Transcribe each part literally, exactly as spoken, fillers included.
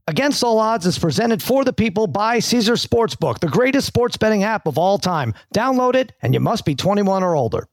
Against All Odds is presented for the people by Caesar Sportsbook, the greatest sports betting app of all time. Download it, and you must be twenty-one or older.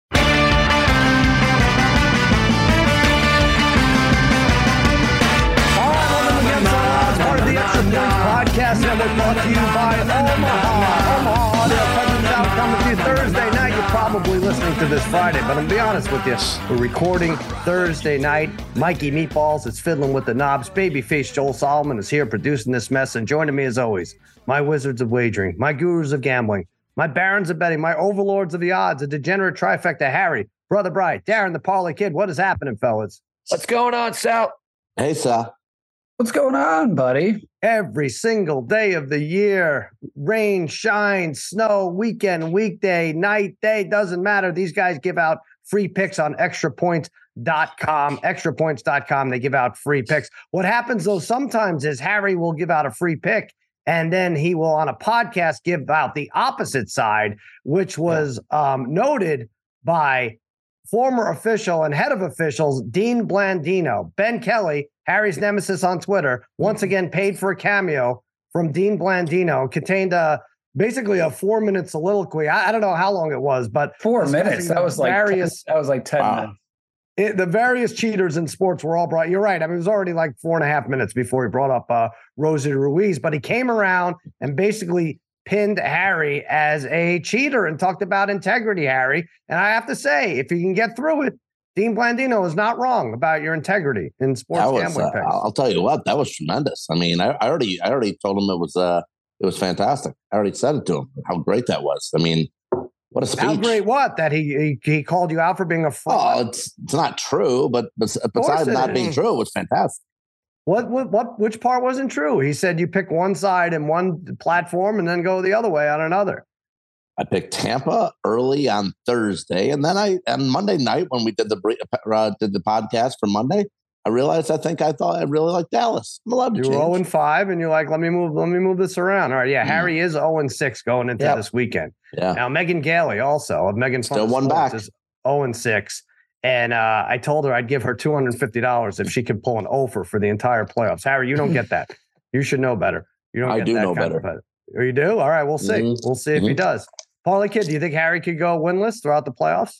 Podcast Network brought to you by Omaha. Omaha, their presence out coming to you Thursday night. You're probably listening to this Friday, but I'm be honest with you. We're recording Thursday night. Mikey Meatballs is fiddling with the knobs. Babyface Joel Solomon is here producing this mess, and joining me as always, my wizards of wagering, my gurus of gambling, my barons of betting, my overlords of the odds, a degenerate trifecta, Harry, Brother Bright, Darren the Parlay Kid. What is happening, fellas? What's going on, Sal? Hey, Sal. What's going on, buddy? Every single day of the year, rain, shine, snow, weekend, weekday, night, day, doesn't matter. These guys give out free picks on extra points dot com. extra points dot com, they give out free picks. What happens, though, sometimes is Harry will give out a free pick, and then he will, on a podcast, give out the opposite side, which was yeah. um, noted by former official and head of officials, Dean Blandino. Ben Kelly, Harry's nemesis on Twitter, once again paid for a cameo from Dean Blandino. Contained a, basically a four-minute soliloquy. I, I don't know how long it was, but four minutes. That was like various. ten, that was like ten wow. minutes. It, the various cheaters in sports were all brought. You're right. I mean, it was already like four and a half minutes before he brought up uh, Rosie Ruiz, but he came around and basically pinned Harry as a cheater and talked about integrity, Harry. And I have to say, if you can get through it, Dean Blandino is not wrong about your integrity in sports was, gambling uh, picks. I'll tell you what, that was tremendous. I mean, I, I already, I already told him it was, uh, it was fantastic. I already said it to him how great that was. I mean, what a speech! How great? What that he he, he called you out for being a fraud? Oh, it's it's not true, but besides not being true, it was fantastic. What what what? Which part wasn't true? He said you pick one side in one platform and then go the other way on another. I picked Tampa early on Thursday, and then I on Monday night when we did the uh, did the podcast for Monday, I realized I think I thought I really liked Dallas. I'm allowed to you change. were zero and five, and you're like, let me move, let me move this around. All right, yeah, mm. Harry is zero and six going into yep. this weekend. Yeah. Now Megan Gailey also of Megan still one back is zero and six, and uh, I told her I'd give her two hundred and fifty dollars if she could pull an over for the entire playoffs. Harry, you don't get that. You should know better. You don't. I get do that know kind better. Of, oh, you do? All right, we'll see. Mm-hmm. We'll see if mm-hmm. he does. Parlay Kid, do you think Harry could go winless throughout the playoffs?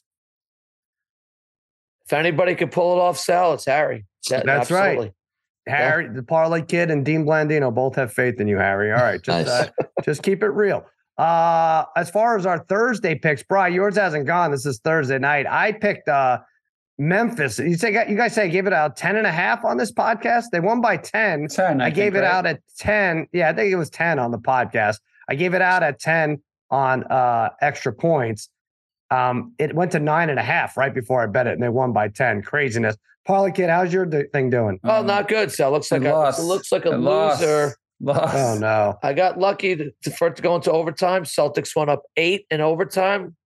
If anybody could pull it off, Sal, it's Harry. That, That's absolutely. right. Harry, yeah. The Parlay Kid and Dean Blandino both have faith in you, Harry. All right, just nice. uh, just keep it real. Uh, as far as our Thursday picks, Brian, yours hasn't gone. This is Thursday night. I picked uh, Memphis. You say you guys say I gave it out ten and a half on this podcast. They won by ten. ten I, I gave think, it right? out at ten. Yeah, I think it was ten on the podcast. I gave it out at ten on uh, extra points. Um, it went to nine and a half right before I bet it, and they won by ten. Craziness. Parlay Kid, how's your d- thing doing? Oh, not good. So looks like a, it looks like a it loser. Lost. Oh no! I got lucky to, to, for it to go into overtime. Celtics went up eight in overtime.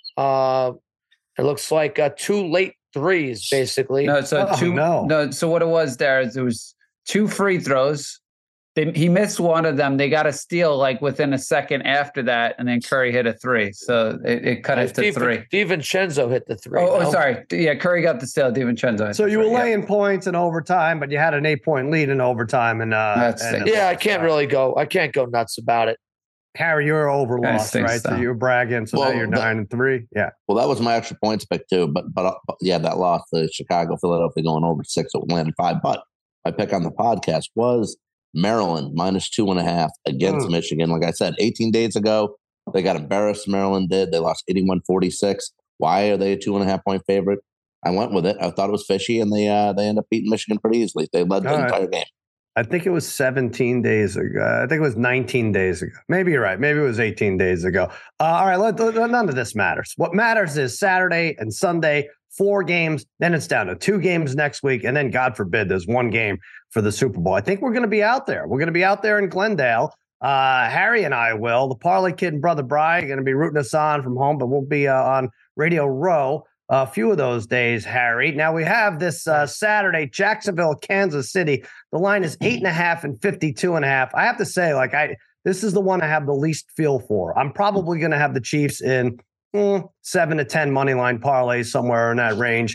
Uh, it looks like uh, two late threes, basically. No, so oh, two. No. no, so what it was there is it was two free throws. They, he missed one of them. They got a steal like within a second after that, and then Curry hit a three. So it, it cut uh, it to Di, three. DiVincenzo hit the three. Oh, no? oh, sorry. Yeah, Curry got the steal. DiVincenzo. So you were three, laying yeah. points in overtime, but you had an eight-point lead in overtime, and uh, That's and yeah, I can't really go. I can't go nuts about it. Harry, you're over lost, right? So. so you were bragging, so well, now you're that, nine and three. Yeah. Well, that was my extra points pick too, but but, but yeah, that loss to Chicago, Philadelphia going over six, Atlanta five. But my pick on the podcast was Maryland minus two and a half against mm. Michigan. Like I said, eighteen days ago, they got embarrassed. Maryland did. They lost eighty-one forty-six. Why are they a two and a half point favorite? I went with it. I thought it was fishy, and they uh, they end up beating Michigan pretty easily. They led the All entire right. game. I think it was seventeen days ago. I think it was nineteen days ago. Maybe you're right. Maybe it was eighteen days ago. Uh, all right, let, let, none of this matters. What matters is Saturday and Sunday, four games. Then it's down to two games next week. And then, God forbid, there's one game for the Super Bowl. I think we're going to be out there. We're going to be out there in Glendale. Uh, Harry and I will. The Parlay Kid and Brother Bry are going to be rooting us on from home, but we'll be uh, on Radio Row a few of those days, Harry. Now we have this uh, Saturday, Jacksonville, Kansas City. The line is eight and a half and fifty-two and a half. I have to say, like, I this is the one I have the least feel for. I'm probably going to have the Chiefs in mm, seven to ten money line parlays, somewhere in that range.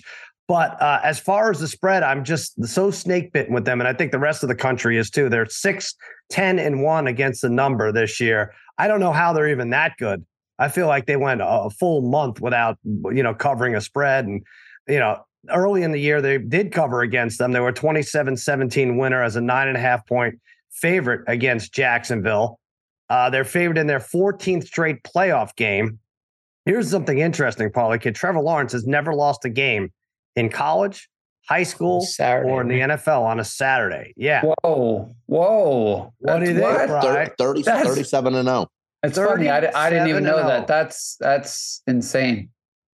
But uh, as far as the spread, I'm just so snake bitten with them. And I think the rest of the country is too. They're six, ten, and one against the number this year. I don't know how they're even that good. I feel like they went a full month without, you know, covering a spread. And, you know, early in the year, they did cover against them. They were twenty-seven seventeen winner as a nine and a half point favorite against Jacksonville. Uh, they're favored in their fourteenth straight playoff game. Here's something interesting, Paulie. Kid Trevor Lawrence has never lost a game in college, high school, Saturday, or in the N F L on a Saturday. Yeah. Whoa, whoa! What do you think, What? Brian? thirty, That's- thirty-seven and oh. It's funny. I, di- I didn't even know thirty-seven and oh. that. That's that's insane.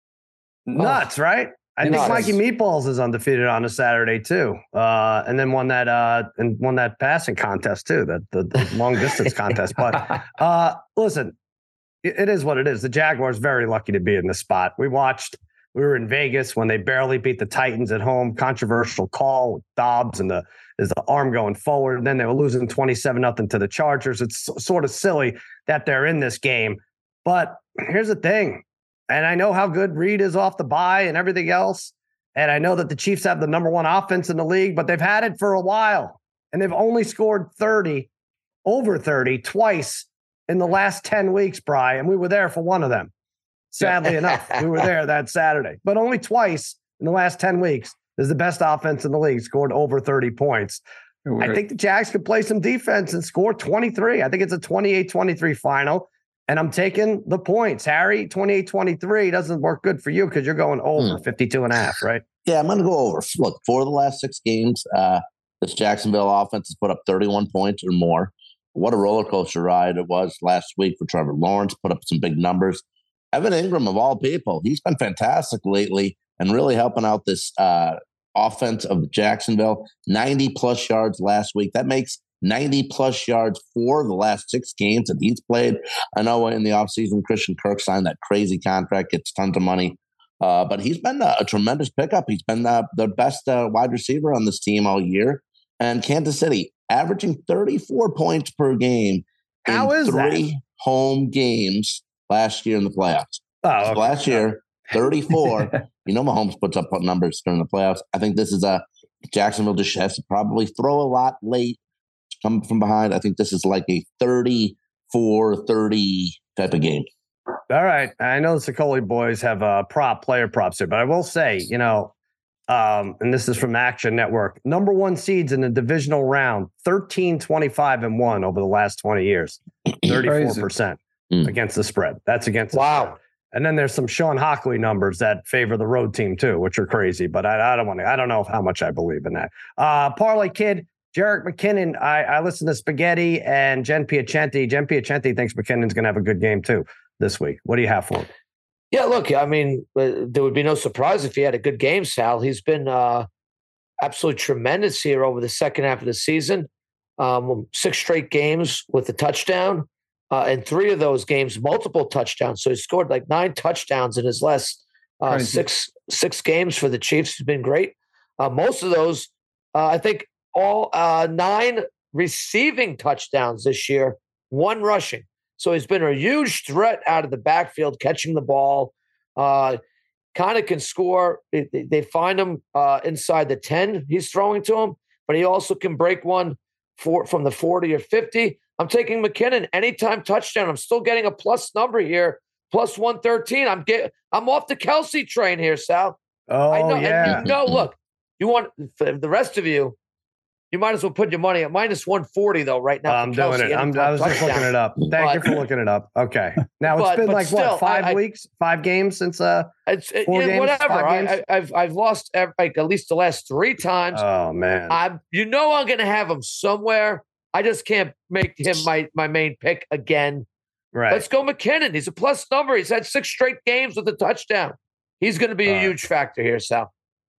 Nuts, right? I Nuts. think Mikey Meatballs is undefeated on a Saturday too, uh, and then won that uh, and won that passing contest too, that the, the long distance contest. But uh, listen, it, it is what it is. The Jaguars very lucky to be in this spot. We watched. We were in Vegas when they barely beat the Titans at home. Controversial call with Dobbs and the is the arm going forward. And then they were losing twenty-seven nothing to the Chargers. It's sort of silly that they're in this game. But here's the thing. And I know how good Reed is off the bye and everything else. And I know that the Chiefs have the number one offense in the league, but they've had it for a while. And they've only scored thirty, over thirty, twice in the last ten weeks, Bri. And we were there for one of them. Sadly enough, we were there that Saturday. But only twice in the last ten weeks is the best offense in the league scored over thirty points. I think the Jags could play some defense and score twenty-three. I think it's a twenty-eight twenty-three final. And I'm taking the points. Harry, twenty-eight twenty-three doesn't work good for you because you're going over hmm. fifty-two and a half, right? Yeah, I'm going to go over. Look, four of the last six games, uh, this Jacksonville offense has put up thirty-one points or more. What a roller coaster ride it was last week for Trevor Lawrence, put up some big numbers. Evan Ingram, of all people, he's been fantastic lately and really helping out this uh, offense of Jacksonville. ninety plus yards last week. That makes ninety plus yards for the last six games that he's played. I know in the offseason, Christian Kirk signed that crazy contract, gets tons of money. Uh, but he's been a, a tremendous pickup. He's been the, the best uh, wide receiver on this team all year. And Kansas City averaging thirty-four points per game How in is three that? home games last year in the playoffs. Oh, so okay. last year, thirty-four. You know, Mahomes puts up numbers during the playoffs. I think this is a Jacksonville just has to probably throw a lot late to come from behind. I think this is like a thirty-four thirty type of game. All right. I know the Sicoli boys have uh, prop player props here, but I will say, you know, um, and this is from Action Network, number one seeds in the divisional round, thirteen, twenty-five, and one over the last twenty years, thirty-four percent against the spread. That's against the wow. spread. And then there's some Sean Hockley numbers that favor the road team too, which are crazy, but I, I don't want to, I don't know how much I believe in that. Uh, Parlay Kid, Jerick McKinnon, I, I listen to Spaghetti and Jen Piacenti. Jen Piacenti thinks McKinnon's going to have a good game too this week. What do you have for him? Yeah, look, I mean, uh, there would be no surprise if he had a good game, Sal. He's been uh, absolutely tremendous here over the second half of the season. Um, six straight games with a touchdown. Uh, and three of those games, multiple touchdowns. So he scored like nine touchdowns in his last uh, six six games for the Chiefs. He's been great. Uh, most of those, uh, I think, all uh, nine receiving touchdowns this year, one rushing. So he's been a huge threat out of the backfield, catching the ball. Uh, kind of can score. They, they find him uh, inside the ten. He's throwing to him, but he also can break one for, from the forty or fifty. I'm taking McKinnon anytime touchdown. I'm still getting a plus number here, plus one thirteen. I'm get I'm off the Kelsey train here, Sal. Oh, I know, yeah. And you know, look, you want for the rest of you, you might as well put your money at minus one forty though. Right now, I'm doing it. I'm, I was just looking it up. Thank but, you for looking it up. Okay, now it's but, been but like still, what five I, weeks, five games since uh, it's it, four yeah, games, whatever. five I, games? I, I've I've lost every, like at least the last three times. Oh man, I'm you know I'm gonna have him somewhere. I just can't make him my, my main pick again. Right. Let's go McKinnon. He's a plus number. He's had six straight games with a touchdown. He's going to be a uh, huge factor here, Sal.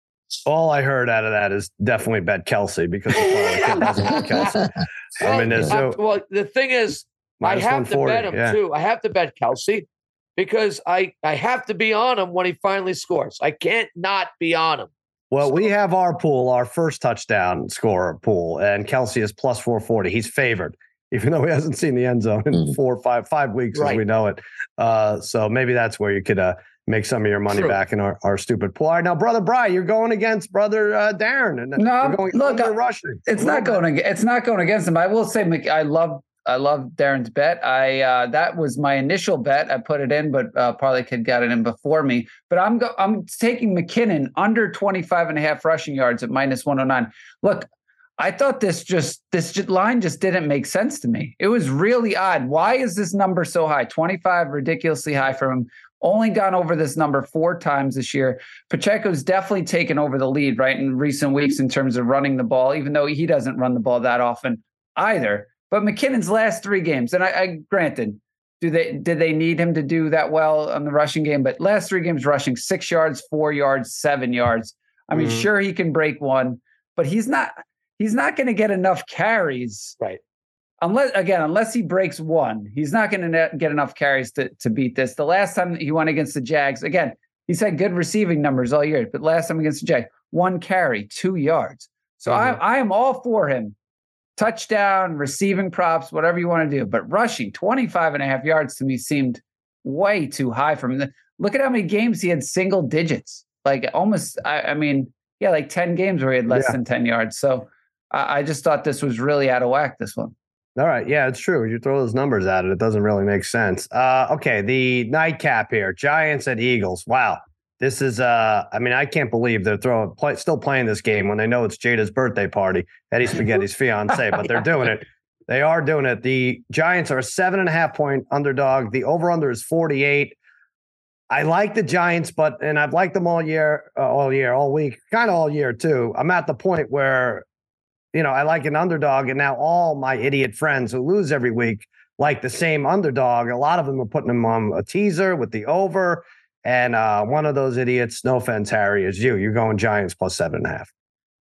All I heard out of that is definitely bet Kelsey because the kid doesn't want Kelsey. Well, I mean, there's no, well, the thing is, I have to bet him yeah. too. I have to bet Kelsey because I, I have to be on him when he finally scores. I can't not be on him. Well, we have our pool, our first touchdown scorer pool, and Kelsey is plus four forty. He's favored, even though he hasn't seen the end zone in four or five, five weeks right. as we know it. Uh, so maybe that's where you could uh, make some of your money True. back in our, our stupid pool. All right, now, brother Bry, you're going against brother uh, Darren, and no, you're going look, under rushing. It's not going. Ag- it's not going against him. I will say, I love. I love Darren's bet. I uh, that was my initial bet. I put it in, but uh, Parlay Kid got it in before me. But I'm go- I'm taking McKinnon under twenty-five and a half rushing yards at minus one oh nine. Look, I thought this just this line just didn't make sense to me. It was really odd. Why is this number so high? twenty-five, ridiculously high for him. Only gone over this number four times this year. Pacheco's definitely taken over the lead, right, in recent weeks in terms of running the ball, even though he doesn't run the ball that often either. But McKinnon's last three games, and I, I granted, do they did they need him to do that well on the rushing game? But last three games rushing six yards, four yards, seven yards. I mean, mm-hmm. sure, he can break one, but he's not he's not going to get enough carries. Right. Unless again, unless he breaks one, he's not going to get enough carries to, to beat this. The last time he went against the Jags, again, he's had good receiving numbers all year, but last time against the Jags, one carry, two yards. So mm-hmm. I I am all for him. Touchdown, receiving props, whatever you want to do. But rushing twenty-five and a half yards to me seemed way too high for him. Look at how many games he had single digits. Like almost, I, I mean, yeah, like ten games where he had less yeah. than ten yards. So I, I just thought this was really out of whack, this one. All right. Yeah, it's true. You throw those numbers at it, it doesn't really make sense. Uh, okay, the nightcap here, Giants at Eagles. Wow. This is, uh, I mean, I can't believe they're throwing, play, still playing this game when they know it's Jada's birthday party, Eddie Spaghetti's fiance, but they're doing it. They are doing it. The Giants are a seven and a half point underdog. The over-under is forty-eight. I like the Giants, but, and I've liked them all year, uh, all year, all week, kind of all year too. I'm at the point where, you know, I like an underdog, and now all my idiot friends who lose every week like the same underdog. A lot of them are putting them on a teaser with the over. And uh, one of those idiots, no offense, Harry, is you. You're going Giants plus seven and a half.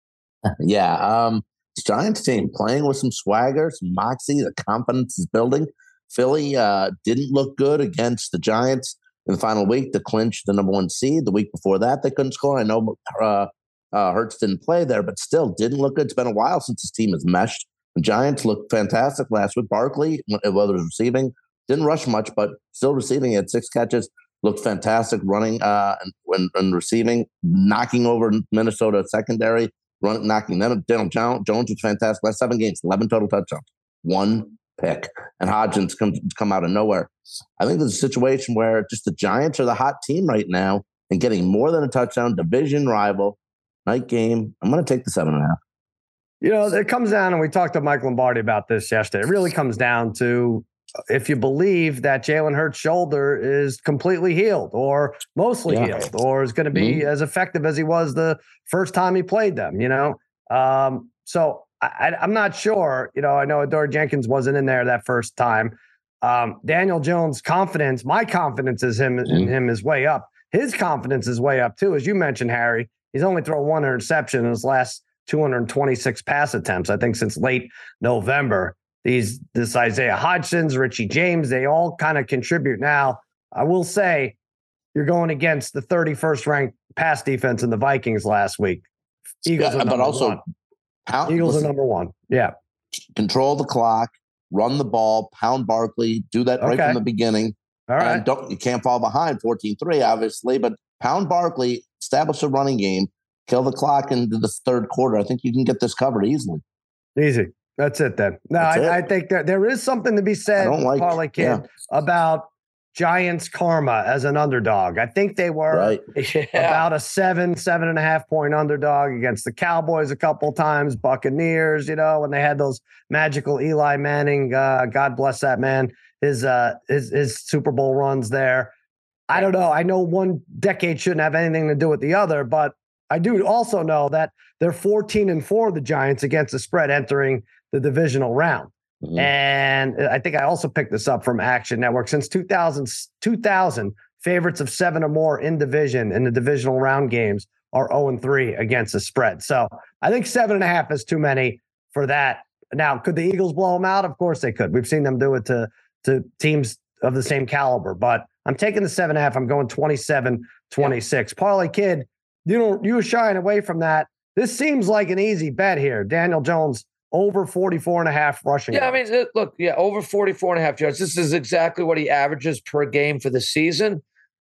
Yeah. Um, Giants team playing with some swagger, some moxie. The confidence is building. Philly uh, didn't look good against the Giants in the final week to clinch the number one seed. The week before that, they couldn't score. I know uh, uh, Hurts didn't play there, but still didn't look good. It's been a while since this team has meshed. The Giants looked fantastic last week. Barkley, whether it was receiving, didn't rush much, but still receiving. He had six catches. Looked fantastic running uh, and, and, and receiving, knocking over Minnesota secondary, run, knocking them down. Jones was fantastic. Last seven games, eleven total touchdowns, one pick. And Hodgins comes come out of nowhere. I think there's a situation where just the Giants are the hot team right now and getting more than a touchdown, division rival, night game. I'm going to take the seven and a half. You know, it comes down, and we talked to Mike Lombardi about this yesterday. It really comes down to if you believe that Jalen Hurts' shoulder is completely healed or mostly yeah. healed or is going to be mm-hmm. as effective as he was the first time he played them, you know? Um, so I, I'm not sure, you know, I know Adoree Jenkins wasn't in there that first time. Um, Daniel Jones' confidence, my confidence is him mm-hmm. in him is way up. His confidence is way up too. As you mentioned, Harry, he's only thrown one interception in his last two hundred twenty-six pass attempts, I think since late November. These, this Isaiah Hodgins, Richie James, they all kind of contribute. Now, I will say you're going against the thirty-first ranked pass defense in the Vikings last week. Eagles yeah, are number but also one. Pound, Eagles listen, are number one. Yeah. Control the clock, run the ball, pound Barkley, do that right okay. from the beginning. All right. And don't, you can't fall behind fourteen three, obviously, but pound Barkley, establish a running game, kill the clock into the third quarter. I think you can get this covered easily. Easy. That's it then. No, I, I think that there is something to be said, like, Parlay Kid, yeah. about Giants karma as an underdog. I think they were right. yeah. about a seven, seven and a half point underdog against the Cowboys a couple times, Buccaneers, you know, when they had those magical Eli Manning, uh, God bless that man, his, uh, his, his Super Bowl runs there. I don't know. I know one decade shouldn't have anything to do with the other, but I do also know that they're fourteen and four, the Giants, against the spread entering the divisional round. Mm-hmm. And I think I also picked this up from Action Network. Since two thousand, two thousand, favorites of seven or more in division in the divisional round games are oh and three against the spread. So I think seven and a half is too many for that. Now, could the Eagles blow them out? Of course they could. We've seen them do it to, to teams of the same caliber, but I'm taking the seven and a half. I'm going twenty-seven twenty-six. Yeah. Parlay Kid, you know, you were shying away from that. This seems like an easy bet here. Daniel Jones over forty-four and a half rushing. Yeah, yards. I mean, look, yeah, over forty-four and a half yards. This is exactly what he averages per game for the season.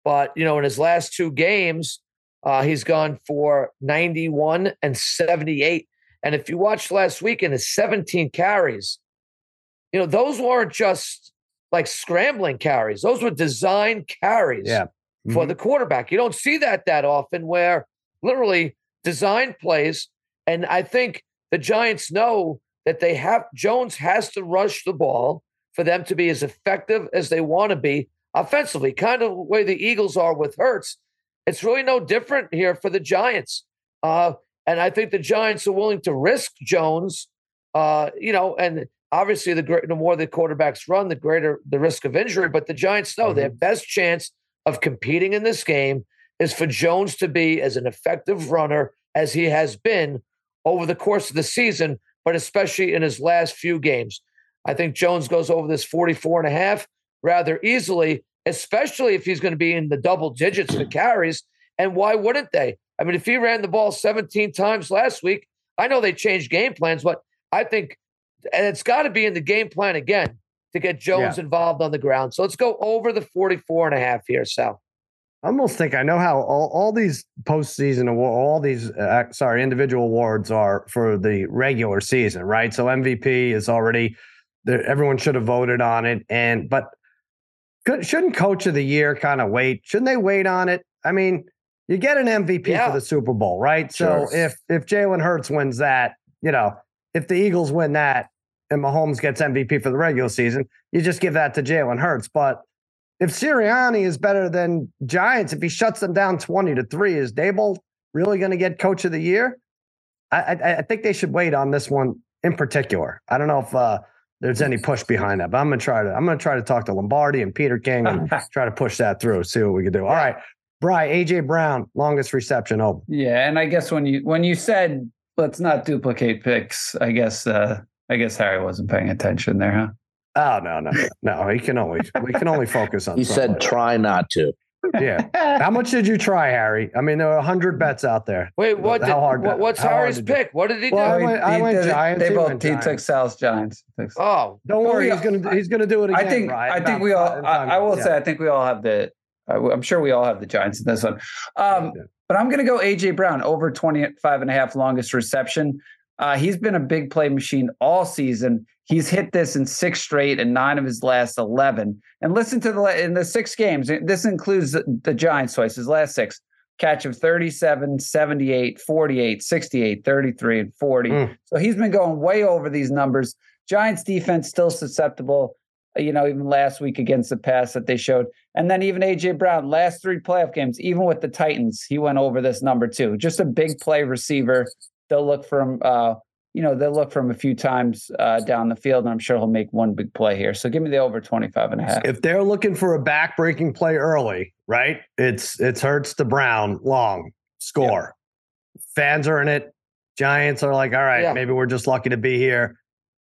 But, you know, in his last two games, uh, he's gone for ninety-one and seventy-eight. And if you watched last week in his seventeen carries, you know, those weren't just like scrambling carries. Those were design carries yeah. mm-hmm. for the quarterback. You don't see that that often, where literally design plays. And I think the Giants know that they have Jones has to rush the ball for them to be as effective as they want to be offensively, kind of the way the Eagles are with Hurts. It's really no different here for the Giants. Uh, and I think the Giants are willing to risk Jones, uh, you know, and obviously the, the more the quarterbacks run, the greater the risk of injury. But the Giants know mm-hmm. their best chance of competing in this game is for Jones to be as an effective runner as he has been over the course of the season, but especially in his last few games. I think Jones goes over this forty-four and a half rather easily, especially if he's going to be in the double digits for carries. And why wouldn't they? I mean, if he ran the ball seventeen times last week, I know they changed game plans, but I think, and it's got to be in the game plan again to get Jones yeah. involved on the ground. So let's go over the forty-four and a half here, Sal. I almost think I know how all, all these postseason awards, all these, uh, sorry, individual awards are for the regular season, right? So M V P is already, there, everyone should have voted on it. And, but could, shouldn't coach of the year kind of wait? Shouldn't they wait on it? I mean, you get an M V P yeah. for the Super Bowl, right? So sure. if, if Jalen Hurts wins that, you know, if the Eagles win that and Mahomes gets M V P for the regular season, you just give that to Jalen Hurts. But if Sirianni is better than Giants, if he shuts them down twenty to three, is Daboll really going to get coach of the year? I, I, I think they should wait on this one in particular. I don't know if uh, there's any push behind that, but I'm going to try to, I'm going to try to talk to Lombardi and Peter King and try to push that through, see what we can do. All right. Bri, A J Brown, longest reception open. Yeah. And I guess when you, when you said, let's not duplicate picks, I guess, uh, I guess Harry wasn't paying attention there, huh? Oh, no, no, no. He can only, we can only focus on. He said, try not to. Yeah. How much did you try, Harry? I mean, there were a hundred bets out there. Wait, what? How did, hard? What, what's Harry's pick? What did he do? Well, I went, I went he, Giants. They he both. went He Giants. took Sal's Giants. Oh, don't worry. He's gonna. He's gonna do it again. I think. Right? I think we all. I, I will yeah. say. I think we all have the. I'm sure we all have the Giants in this one. Um, yeah. But I'm going to go A J Brown over twenty-five and a half longest reception. Uh, he's been a big play machine all season. He's hit this in six straight and nine of his last eleven. And listen to the in the six games. This includes the, the Giants twice. His last six catch of thirty-seven, seventy-eight, forty-eight, sixty-eight, thirty-three, and forty. Mm. So he's been going way over these numbers. Giants defense still susceptible. You know, even last week against the pass that they showed. And then even A J Brown, last three playoff games, even with the Titans, he went over this number too. Just a big play receiver. They'll look for him, uh, you know, they'll look for him a few times uh, down the field, and I'm sure he'll make one big play here. So give me the over twenty-five and a half. If they're looking for a back-breaking play early, right, it's it's Hurts to Brown, long, score. Yep. Fans are in it. Giants are like, all right, yeah. maybe we're just lucky to be here.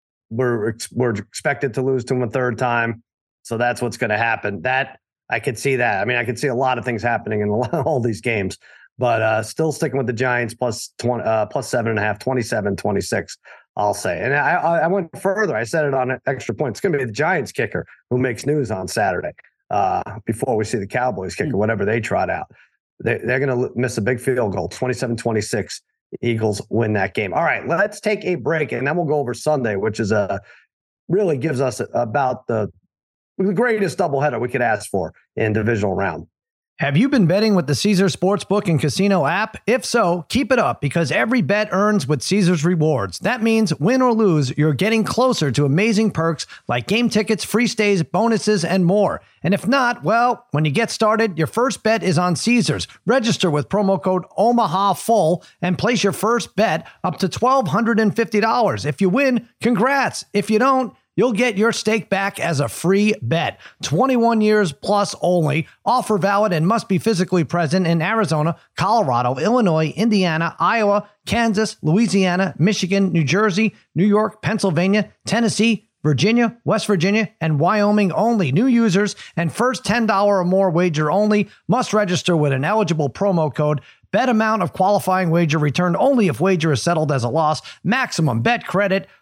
We're we're expected to lose to them a third time, so that's what's going to happen. That I could see that. I mean, I could see a lot of things happening in all these games, but uh, still sticking with the Giants plus twenty, uh, plus seven and a half, twenty-seven, twenty-six. I'll say, and I I went further. I said it on Extra Point. It's going to be the Giants kicker who makes news on Saturday uh, before we see the Cowboys kicker, whatever they trot out. They, they're going to miss a big field goal, twenty-seven twenty-six. Eagles win that game. All right, let's take a break, and then we'll go over Sunday, which is a really gives us about the, the greatest doubleheader we could ask for in divisional round. Have you been betting with the Caesars Sportsbook and Casino app? If so, keep it up, because every bet earns with Caesars Rewards. That means win or lose, you're getting closer to amazing perks like game tickets, free stays, bonuses, and more. And if not, well, when you get started, your first bet is on Caesars. Register with promo code OMAHAFULL and place your first bet up to one thousand two hundred fifty dollars. If you win, congrats. If you don't, you'll get your stake back as a free bet. twenty-one years plus only. Offer valid and must be physically present in Arizona, Colorado, Illinois, Indiana, Iowa, Kansas, Louisiana, Michigan, New Jersey, New York, Pennsylvania, Tennessee, Virginia, West Virginia, and Wyoming only. New users and first ten dollars or more wager only must register with an eligible promo code. Bet amount of qualifying wager returned only if wager is settled as a loss. Maximum bet credit,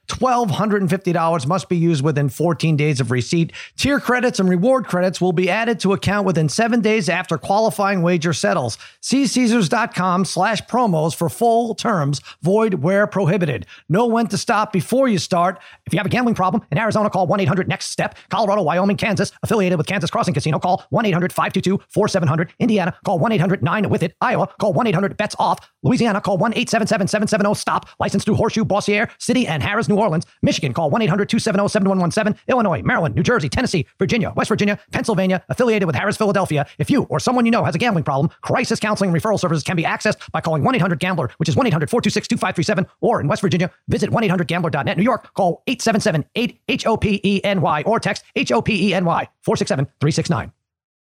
one thousand two hundred fifty dollars must be used within fourteen days of receipt. Tier credits and reward credits will be added to account within seven days after qualifying wager settles. See Caesars.com slash promos for full terms. Void where prohibited. Know when to stop before you start. If you have a gambling problem in Arizona, call one eight hundred next step. Colorado, Wyoming, Kansas, affiliated with Kansas Crossing Casino, call one eight hundred five two two four seven zero zero. Indiana, call one eight hundred nine with it. Iowa, call one eight hundred bets off. Louisiana, call one eight seven seven seven seven zero stop. Licensed through Horseshoe, Bossier City, and Harris, New Orleans. Michigan, call one eight hundred two seven zero seven one one seven. Illinois, Maryland, New Jersey, Tennessee, Virginia, West Virginia, Pennsylvania, affiliated with Harris, Philadelphia. If you or someone you know has a gambling problem, crisis counseling and referral services can be accessed by calling one eight hundred gambler, which is one eight hundred four two six two five three seven, or in West Virginia, visit one eight hundred gambler dot net. New York, call eight seven seven eight H O P E N Y or text H O P E N Y four six seven three six nine.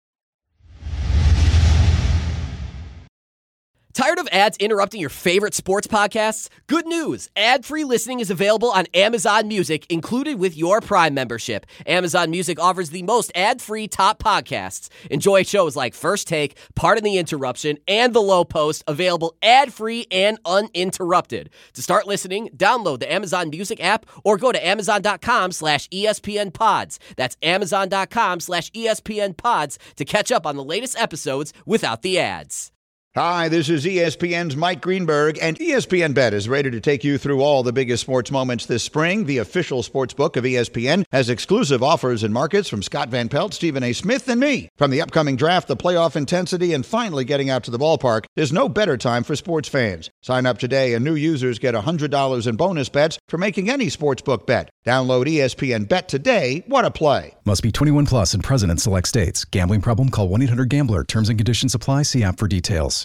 Tired of ads interrupting your favorite sports podcasts? Good news! Ad-free listening is available on Amazon Music, included with your Prime membership. Amazon Music offers the most ad-free top podcasts. Enjoy shows like First Take, Pardon the Interruption, and The Low Post, available ad-free and uninterrupted. To start listening, download the Amazon Music app or go to amazon.com slash ESPN pods. That's amazon.com slash ESPN pods to catch up on the latest episodes without the ads. Hi, this is E S P N's Mike Greenberg, and E S P N Bet is ready to take you through all the biggest sports moments this spring. The official sports book of E S P N has exclusive offers and markets from Scott Van Pelt, Stephen A. Smith, and me. From the upcoming draft, the playoff intensity, and finally getting out to the ballpark, there's no better time for sports fans. Sign up today, and new users get one hundred dollars in bonus bets for making any sportsbook bet. Download E S P N Bet today. What a play. Must be twenty-one plus and present in select states. Gambling problem? Call one eight hundred gambler. Terms and conditions apply. See app for details.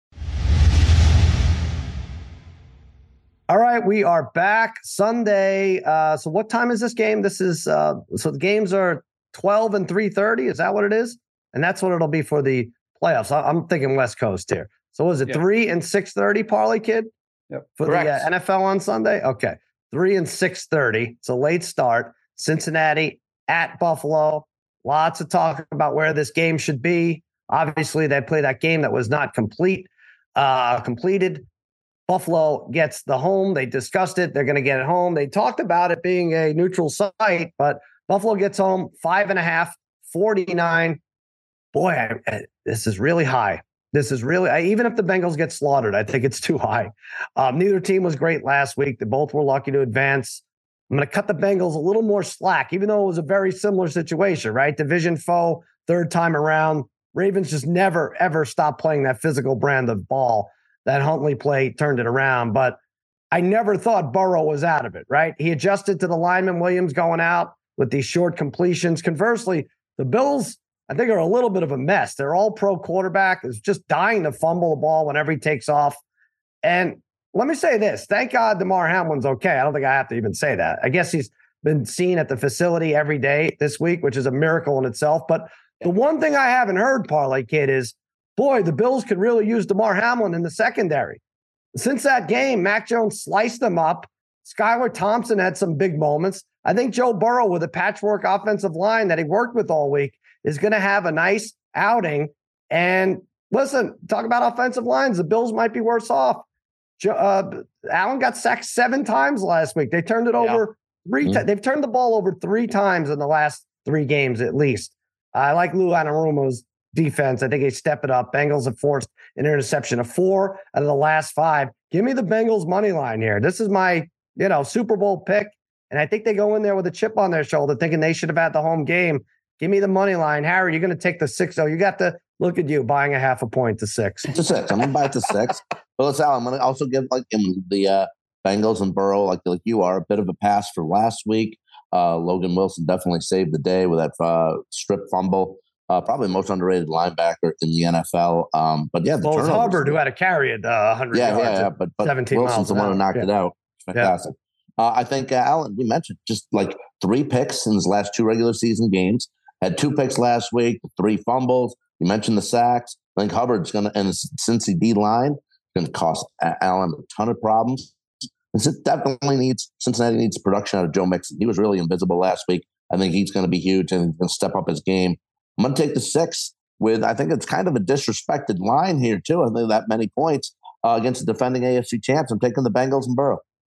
All right, we are back Sunday. Uh, so what time is this game? This is uh, so the games are twelve and three thirty. Is that what it is? And that's what it'll be for the playoffs. I, I'm thinking West Coast here. So was it yeah. three and six thirty, Parlay Kid? Yep. For Correct. the uh, N F L on Sunday? Okay. three and six thirty. It's a late start. Cincinnati at Buffalo. Lots of talk about where this game should be. Obviously, they played that game that was not complete, uh, completed. Buffalo gets the home. They discussed it. They're going to get it home. They talked about it being a neutral site, but Buffalo gets home five and a half, forty-nine. Boy, I, I, this is really high. This is really, I, even if the Bengals get slaughtered, I think it's too high. Um, neither team was great last week. They both were lucky to advance. I'm going to cut the Bengals a little more slack, even though it was a very similar situation, right? Division foe, third time around. Ravens just never, ever stopped playing that physical brand of ball. That Huntley play turned it around, but I never thought Burrow was out of it, right? He adjusted to the lineman Williams going out with these short completions. Conversely, the Bills, I think, are a little bit of a mess. They're all pro quarterback. Is just dying to fumble the ball whenever he takes off. And let me say this. Thank God DeMar Hamlin's okay. I don't think I have to even say that. I guess he's been seen at the facility every day this week, which is a miracle in itself. But the one thing I haven't heard, Parlay Kid, is boy, the Bills could really use DeMar Hamlin in the secondary. Since that game, Mac Jones sliced them up. Skylar Thompson had some big moments. I think Joe Burrow, with a patchwork offensive line that he worked with all week, is going to have a nice outing. And listen, talk about offensive lines. The Bills might be worse off. Uh, Allen got sacked seven times last week. They turned it over yeah. three times. Mm-hmm. They've turned the ball over three times in the last three games at least. I like Lou Anarumo's defense. I think they step it up. Bengals have forced an interception of four out of the last five. Give me the Bengals money line here. This is my, you know, Super Bowl pick. And I think they go in there with a chip on their shoulder thinking they should have had the home game. Give me the money line. Harry, you're going to take the six. Oh, you got to look at you buying a half a point to six. To six. I'm going to buy it to six. But let's, Al, I'm going to also give like him the uh, Bengals and Burrow, like, like you are, a bit of a pass for last week. Uh, Logan Wilson definitely saved the day with that uh, strip fumble. Uh, probably the most underrated linebacker in the N F L. Um, but yeah, the well, Hubbard, who had to carry it uh, one hundred yeah, yards. Yeah, yeah, but, but seventeen Wilson's the one who knocked yeah. it out. Fantastic. Yeah. Uh, I think, uh, Alan, you mentioned just like three picks in his last two regular season games. Had two picks last week, three fumbles. You mentioned the sacks. I think Hubbard's going to, and the Cincy D line, going to cost Allen a ton of problems. It definitely needs, Cincinnati needs production out of Joe Mixon. He was really invisible last week. I think he's going to be huge and he's going to step up his game. I'm going to take the six with, I think it's kind of a disrespected line here, too. I think that many points uh, against the defending A F C champs. I'm taking the Bengals and Burrow.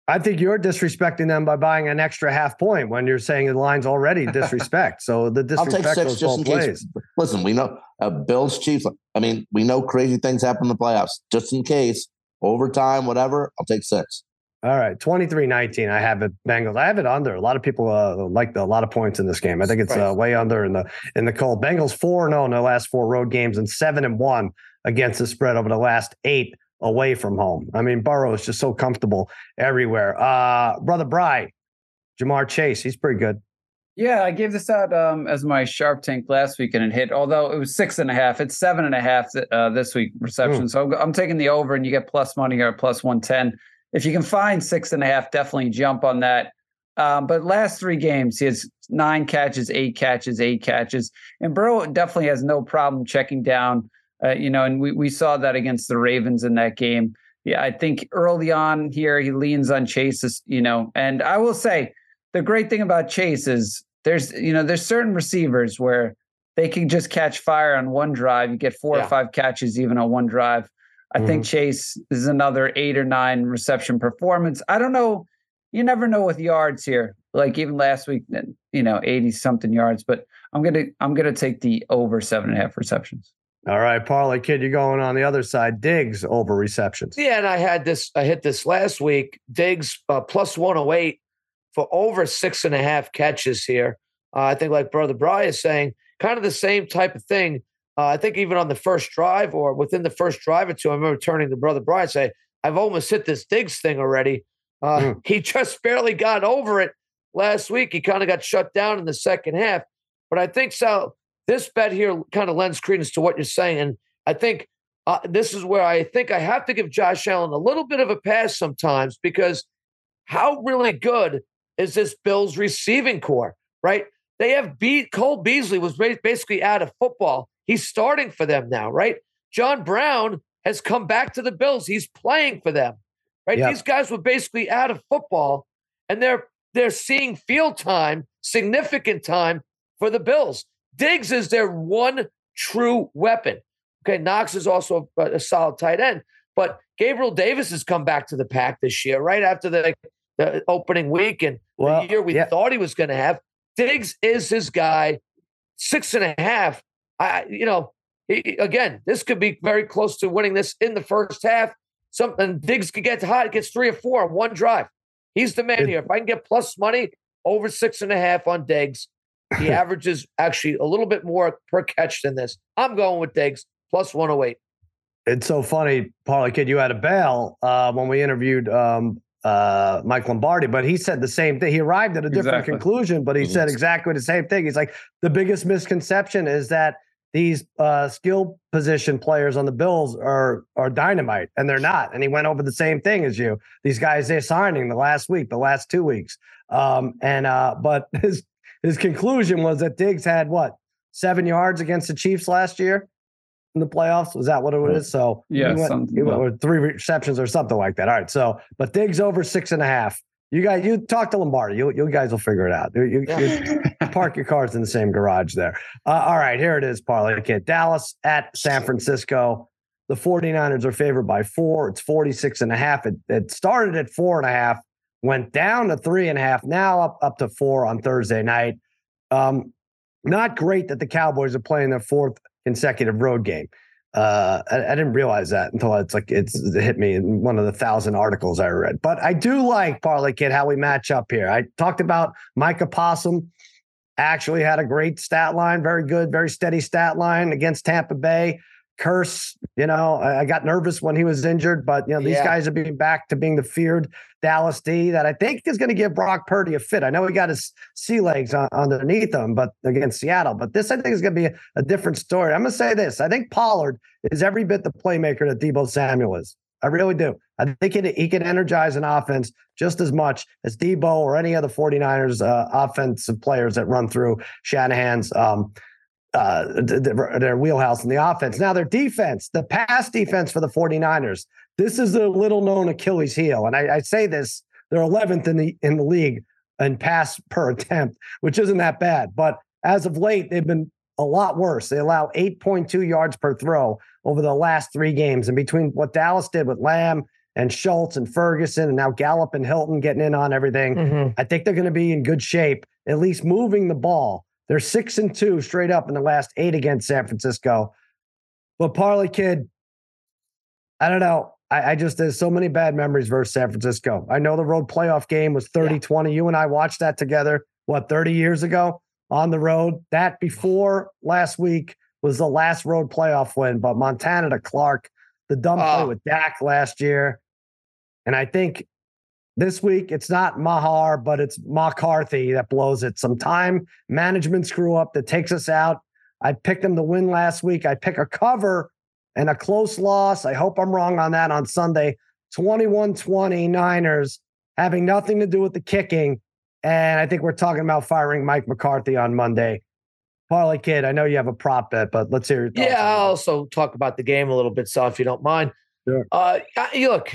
I think you're disrespecting them by buying an extra half point when you're saying the line's already disrespect. So the disrespect I'll take six goes just both in case. ways. Listen, we know uh, Bills, Chiefs. I mean, we know crazy things happen in the playoffs. Just in case, overtime, whatever, I'll take six. All right, twenty-three nineteen. I have it Bengals. I have it under. A lot of people uh, like the, a lot of points in this game. I think it's uh, way under in the in the cold. Bengals four and zero in their last four road games and seven and one against the spread over the last eight away from home. I mean, Burrow is just so comfortable everywhere. Uh, Brother Bry, Jamar Chase, he's pretty good. Yeah, I gave this out um, as my sharp tank last week and it hit. Although it was six and a half, it's seven and a half uh, this week reception. Mm. So I'm, I'm taking the over, and you get plus money or plus one ten. If you can find six and a half, definitely jump on that. Um, but last three games, he has nine catches, eight catches, eight catches. And Burrow definitely has no problem checking down, uh, you know, and we, we saw that against the Ravens in that game. Yeah, I think early on here, he leans on Chase, you know, and I will say the great thing about Chase is there's, you know, there's certain receivers where they can just catch fire on one drive. You get four yeah. or five catches even on one drive. I mm-hmm. think Chase is another eight or nine reception performance. I don't know. You never know with yards here. Like even last week, you know, eighty something yards, but I'm going to, I'm going to take the over seven and a half receptions. All right, Parlay Kid, you're going on the other side. Diggs over receptions. Yeah. And I had this, I hit this last week. Diggs uh, plus one oh eight for over six and a half catches here. Uh, I think like Brother Bry is saying, kind of the same type of thing. Uh, I think even on the first drive or within the first drive or two, I remember turning to Brother Brian and say, I've almost hit this Diggs thing already. Uh, mm. He just barely got over it last week. He kind of got shut down in the second half. But I think, Sal, this bet here kind of lends credence to what you're saying. And I think uh, this is where I think I have to give Josh Allen a little bit of a pass sometimes, because how really good is this Bills receiving core, right? They have beat Cole Beasley was basically out of football. He's starting for them now, right? John Brown has come back to the Bills. He's playing for them, right? Yep. These guys were basically out of football, and they're they're seeing field time, significant time for the Bills. Diggs is their one true weapon. Okay, Knox is also a, a solid tight end, but Gabriel Davis has come back to the pack this year, right after the, the opening week and well, the year we yeah. thought he was going to have. Diggs is his guy. Six and a half. I, you know, he, again, this could be very close to winning this in the first half. Something Diggs could get hot, gets three or four on one drive. He's the man it, here. If I can get plus money over six and a half on Diggs, he averages actually a little bit more per catch than this. I'm going with Diggs plus one oh eight. It's so funny, Parlay Kid. You had a bail uh, when we interviewed um, uh, Mike Lombardi, but he said the same thing. He arrived at a different exactly. conclusion, but he mm-hmm. said exactly the same thing. He's like, the biggest misconception is that these uh, skill position players on the Bills are are dynamite, and they're not. And he went over the same thing as you. These guys they're signing the last week, the last two weeks. Um, and uh, but his his conclusion was that Diggs had what seven yards against the Chiefs last year in the playoffs. Was that what it is? So yeah, he went, he went, or three receptions or something like that. All right. So, but Diggs over six and a half. You guys, you talk to Lombardi. You, you guys will figure it out. You, you, yeah. you park your cars in the same garage there. Uh, all right, here it is, Parlay Kid. Dallas at San Francisco. The 49ers are favored by four. It's forty-six and a half. It, it started at four and a half, went down to three and a half, now up, up to four on Thursday night. Um, not great that the Cowboys are playing their fourth consecutive road game. Uh, I, I didn't realize that until it's like it's it hit me in one of the thousand articles I read. But I do like, Parlay Kid, how we match up here. I talked about Micah Possum. Actually had a great stat line, very good, very steady stat line against Tampa Bay. Curse, you know, I, I got nervous when he was injured, but you know these yeah. guys are being back to being the feared Dallas D that I think is going to give Brock Purdy a fit. I know he got his sea legs on, underneath him, but against Seattle. But this I think is going to be a, a different story. I'm going to say this: I think Pollard is every bit the playmaker that Deebo Samuel is. I really do. I think he, he can energize an offense just as much as Deebo or any of the 49ers uh, offensive players that run through Shanahan's um, uh, their, their wheelhouse in the offense. Now, their defense, the pass defense for the 49ers, this is a little known Achilles heel. And I, I say this, they're eleventh in the in the league in pass per attempt, which isn't that bad. But as of late, they've been a lot worse. They allow eight point two yards per throw over the last three games. And between what Dallas did with Lamb and Schultz and Ferguson and now Gallup and Hilton getting in on everything. Mm-hmm. I think they're going to be in good shape, at least moving the ball. They're six and two straight up in the last eight against San Francisco. But Parlay Kid, I don't know. I, I just, there's so many bad memories versus San Francisco. I know the road playoff game was thirty twenty. Yeah. You and I watched that together, what, thirty years ago on the road? That before last week was the last road playoff win, but Montana to Clark, the dumb oh. play with Dak last year. And I think this week it's not Mahar, but it's McCarthy that blows it. Some time management screw up that takes us out. I picked them to win last week. I pick a cover and a close loss. I hope I'm wrong on that on Sunday. twenty-one twenty Niners, having nothing to do with the kicking. And I think we're talking about firing Mike McCarthy on Monday. Parlay Kid, I know you have a prop bet, but let's hear your thoughts. Yeah, I'll also talk about the game a little bit, so if you don't mind. Sure. Uh, look,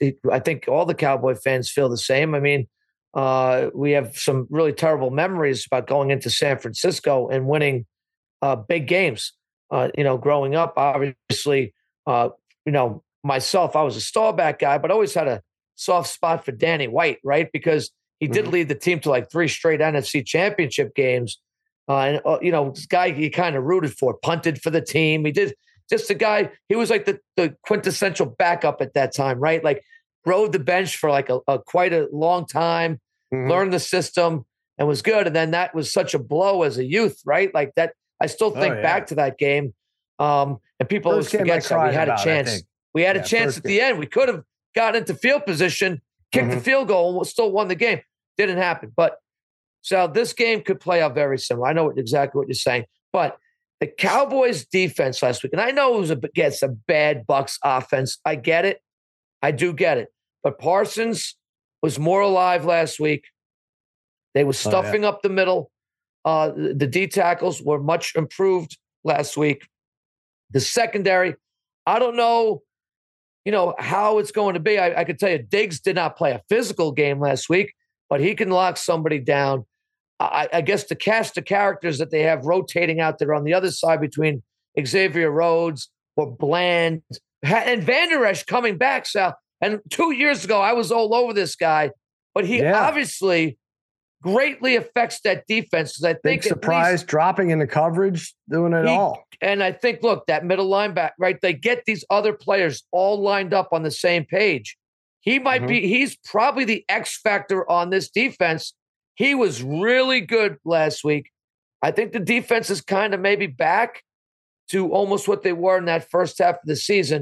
I think all the Cowboy fans feel the same. I mean, uh, we have some really terrible memories about going into San Francisco and winning uh, big games. Uh, you know, growing up, obviously, uh, you know, myself, I was a Staubach guy, but always had a soft spot for Danny White, right? Because he did mm-hmm. lead the team to like three straight N F C championship games. Uh, and, uh, you know, this guy he kind of rooted for, punted for the team. He did just a guy, he was like the, the quintessential backup at that time, right? Like rode the bench for like a, a quite a long time, mm-hmm. learned the system and was good. And then that was such a blow as a youth, right? Like that, I still think oh, yeah. back to that game. Um, and people always forget that we had a chance. We had yeah, a chance at game. the end. We could have gotten into field position, kicked mm-hmm. the field goal, and still won the game. Didn't happen. But so this game could play out very similar. I know exactly what you're saying. But the Cowboys defense last week, and I know it was against a bad Bucs offense. I get it. I do get it. But Parsons was more alive last week. They were stuffing oh, yeah. up the middle. Uh, the, the D tackles were much improved last week. The secondary, I don't know, you know, how it's going to be. I, I can tell you Diggs did not play a physical game last week, but he can lock somebody down. I, I guess the cast of characters that they have rotating out there on the other side between Xavier Rhodes or Bland and Van Der Esch coming back, Sal. And two years ago, I was all over this guy, but he yeah. obviously greatly affects that defense. Because I think Big surprise least, dropping into coverage, doing it he, all. And I think, look, that middle linebacker, right? They get these other players all lined up on the same page. He might mm-hmm. be, he's probably the X factor on this defense. He was really good last week. I think the defense is kind of maybe back to almost what they were in that first half of the season.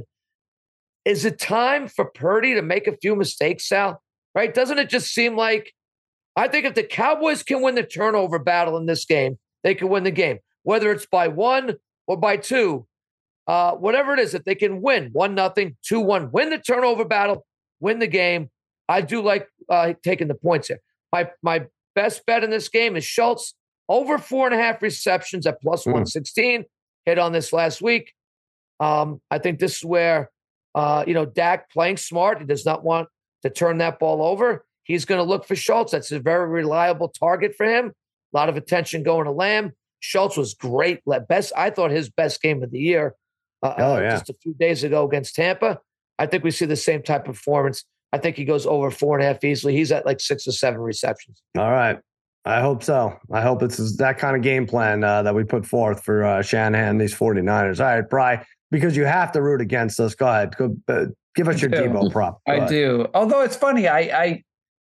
Is it time for Purdy to make a few mistakes, Sal? Right? Doesn't it just seem like, I think if the Cowboys can win the turnover battle in this game, they can win the game, whether it's by one or by two, uh, whatever it is, if they can win one, nothing, two, one, win the turnover battle, win the game. I do like uh, taking the points here. My, my best bet in this game is Schultz over four and a half receptions at plus mm. one sixteen. Hit on this last week. Um, I think this is where, uh, you know, Dak playing smart. He does not want to turn that ball over. He's going to look for Schultz. That's a very reliable target for him. A lot of attention going to Lamb. Schultz was great. Best, I thought his best game of the year uh, oh, yeah. just a few days ago against Tampa. I think we see the same type of performance. I think he goes over four and a half easily. He's at like six or seven receptions. All right. I hope so. I hope it's that kind of game plan uh, that we put forth for uh, Shanahan, these 49ers. All right, Bri, because you have to root against us. Go ahead. Go, uh, give us your Debo prop. Go I ahead. do. Although it's funny, I, I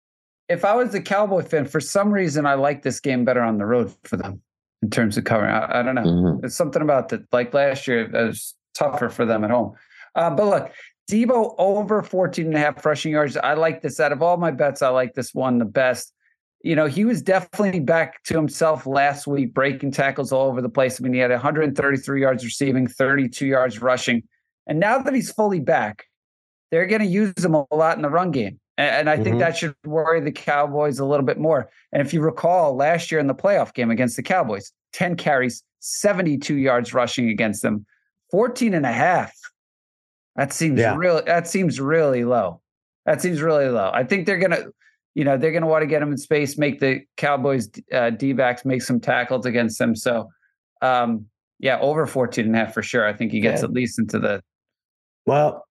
if I was a Cowboy fan, for some reason, I like this game better on the road for them in terms of covering. I, I don't know. Mm-hmm. It's something about that. Like last year, it was tougher for them at home. Uh, but look, Debo over fourteen and a half rushing yards. I like this. Out of all my bets, I like this one the best. You know, he was definitely back to himself last week, breaking tackles all over the place. I mean, he had one hundred thirty-three yards receiving, thirty-two yards rushing. And now that he's fully back, they're going to use him a lot in the run game. And, and I mm-hmm. think that should worry the Cowboys a little bit more. And if you recall, last year in the playoff game against the Cowboys, ten carries, seventy-two yards rushing against them, fourteen and a half. That seems yeah. really, that seems really low. That seems really low. I think they're going to, you know, they're going to want to get him in space, make the Cowboys uh, D-backs make some tackles against them. So, um, yeah, over fourteen and a half for sure. I think he gets yeah. at least into the. Well,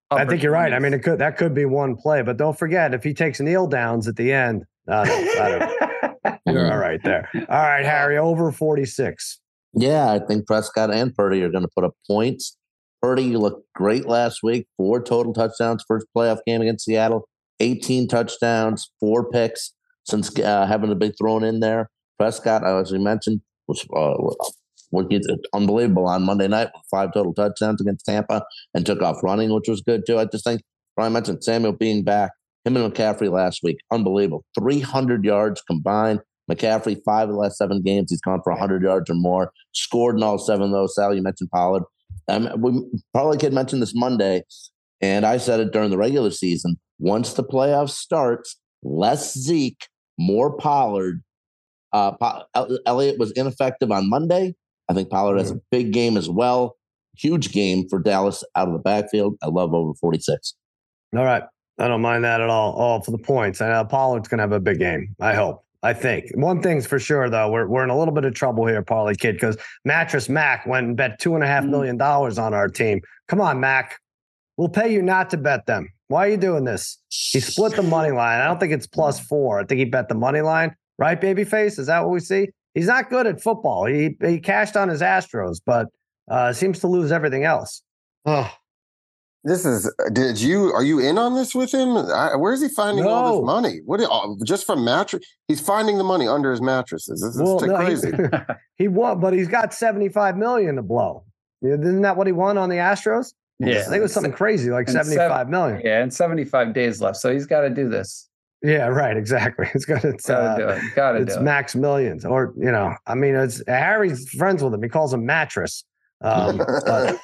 I think you're right. I mean, it could that could be one play, but don't forget if he takes kneel downs at the end, uh, I don't, you're all right there. All right, Harry, over forty-six. Yeah, I think Prescott and Purdy are going to put up points. Purdy looked great last week. Four total touchdowns, first playoff game against Seattle. eighteen touchdowns, four picks since uh, having to be thrown in there. Prescott, as we mentioned, was uh, was unbelievable on Monday night with five total touchdowns against Tampa and took off running, which was good too. I just think, Brian mentioned Samuel being back. Him and McCaffrey last week, unbelievable. three hundred yards combined. McCaffrey, five of the last seven games, he's gone for one hundred yards or more. Scored in all seven of those. Sal, you mentioned Pollard. Um, we probably could mention this Monday, and I said it during the regular season. Once the playoffs starts, less Zeke, more Pollard. Uh, Elliott was ineffective on Monday. I think Pollard has a big game as well. Huge game for Dallas out of the backfield. I love over forty-six. All right. I don't mind that at all. All for the points. And uh, Pollard's going to have a big game. I hope. I think. One thing's for sure, though. We're we're in a little bit of trouble here, Parlay Kid, because Mattress Mac went and bet two and a half million dollars on our team. Come on, Mac. We'll pay you not to bet them. Why are you doing this? He split the money line. I don't think it's plus four. I think he bet the money line. Right, Babyface? Is that what we see? He's not good at football. He he cashed on his Astros, but uh, seems to lose everything else. Oh. This is. Did you? Are you in on this with him? I, where is he finding No. all this money? What? Oh, just from mattress? He's finding the money under his mattresses. This is Well, no, crazy. He, he won, but he's got seventy-five million to blow. Isn't that what he won on the Astros? Yeah. I think it was something crazy, like And seventy-five seven- million. Yeah, and seventy-five days left, so he's got to do this. Yeah, right. Exactly. It's got it's Got to uh, do it. Got to it's do it. max millions, or you know, I mean, it's Harry's friends with him. He calls him mattress. Um, but,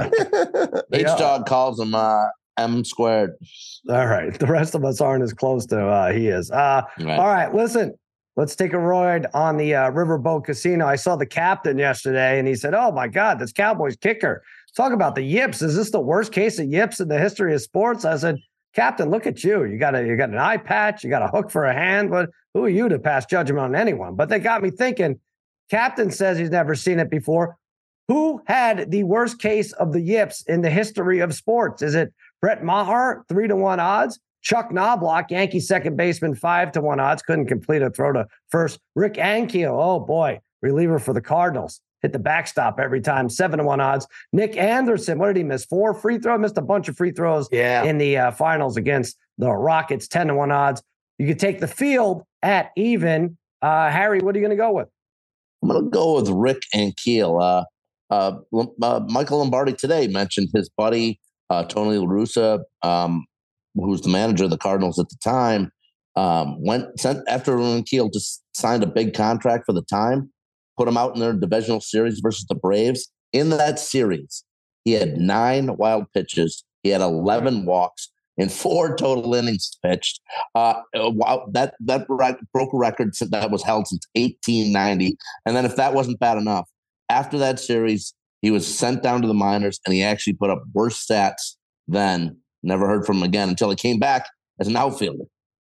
H Yeah. Dog calls him uh, M squared. all right, the rest of us aren't as close to uh, he is. Uh, Right. All right, listen. Let's take a ride on the uh, Riverboat Casino. I saw the captain yesterday, and he said, "Oh my God, this Cowboys kicker! Talk about the yips. Is this the worst case of yips in the history of sports?" I said, "Captain, look at you. You got a you got an eye patch. You got a hook for a hand. But who are you to pass judgment on anyone?" But they got me thinking. Captain says he's never seen it before. Who had the worst case of the yips in the history of sports? Is it Brett Maher, three to one odds? Chuck Knobloch, Yankee second baseman, five to one odds, couldn't complete a throw to first. Rick Ankiel, oh boy, reliever for the Cardinals, hit the backstop every time, seven to one odds. Nick Anderson, what did he miss? Four free throws, missed a bunch of free throws Yeah. in the uh, finals against the Rockets, ten to one odds. You could take the field at even. Uh, Harry, what are you going to go with? I'm going to go with Rick Ankiel. Uh, uh, uh, Michael Lombardi today mentioned his buddy, uh, Tony La Russa, um, who's the manager of the Cardinals at the time, um, went sent after Ankiel just signed a big contract for the time, put him out in their divisional series versus the Braves. In that series, he had nine wild pitches. He had eleven walks and four total innings pitched. Uh, wow, that that rec- broke a record that was held since eighteen ninety. And then if that wasn't bad enough, after that series, he was sent down to the minors, and he actually put up worse stats than never heard from him again until he came back as an outfielder.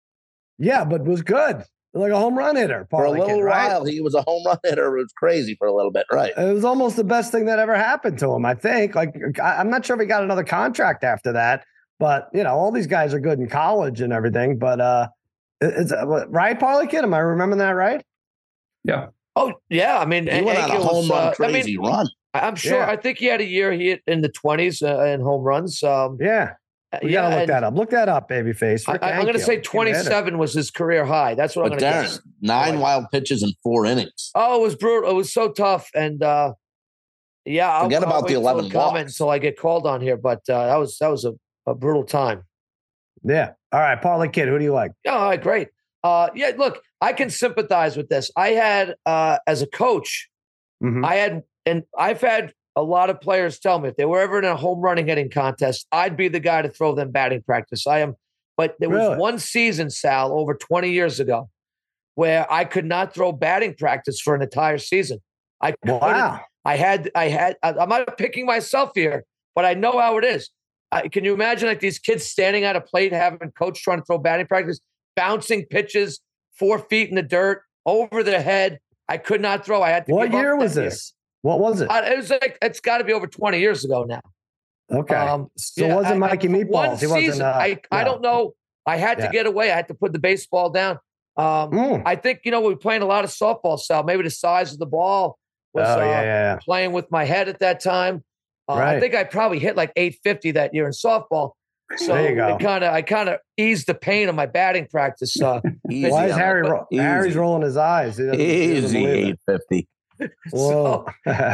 Yeah, but was good. Like a home run hitter. For a Parlay little Kid, right? while, he was a home run hitter. It was crazy for a little bit, right? It was almost the best thing that ever happened to him, I think. Like, I- I'm not sure if he got another contract after that, but, you know, all these guys are good in college and everything. But, uh, it's uh, right, Parlay Kid? Am I remembering that right? Yeah. Oh, yeah. I mean, He went on a Ankiel was, home run uh, I crazy mean, run. I'm sure. Yeah. I think he had a year he hit in the twenties uh, in home runs. Um, Yeah. We yeah, got to look and that up. Look that up, babyface. I, Rick I, I'm going to Ankiel. say Get twenty-seven was his career high. That's what But I'm going to Darren, guess. nine Right. wild pitches in four innings. Oh, it was brutal. It was so tough. And uh, yeah, I'll, Forget I'll about the wait till eleven comment walks. until I get called on here. But uh, that was that was a, a brutal time. Yeah. All right, Parlay Kid, who do you like? Yeah, all right, great. Uh, yeah, look, I can sympathize with this. I had uh, as a coach, Mhm. I had, and I've had a lot of players tell me if they were ever in a home running hitting contest, I'd be the guy to throw them batting practice. I am, but there Really? was one season, Sal, over twenty years ago, where I could not throw batting practice for an entire season. I couldn't- Wow. I had, I had, I- I'm not picking myself here, but I know how it is. I, can you imagine like these kids standing at a plate, having coach trying to throw batting practice, bouncing pitches four feet in the dirt over their head? I could not throw. I had to. What give up year that was year. this? What was it? Uh, it was like it's got to be over twenty years ago now. Okay. Um, so yeah, it wasn't I- I- Mikey for Meatballs. One He wasn't. season, Uh, I I no. don't know. I had Yeah. to get away. I had to put the baseball down. Um, Mm. I think you know we were playing a lot of softball, Sal. Maybe the size of the ball was Oh, uh, yeah, yeah, yeah. playing with my head at that time. Uh, Right. I think I probably hit like eight fifty that year in softball. So There you go. it kind of I kind of eased the pain of my batting practice. Uh, Easy Why is on Harry? it. Ro- Easy. Harry's rolling his eyes. He doesn't- he doesn't Easy believe eight it. fifty. Whoa.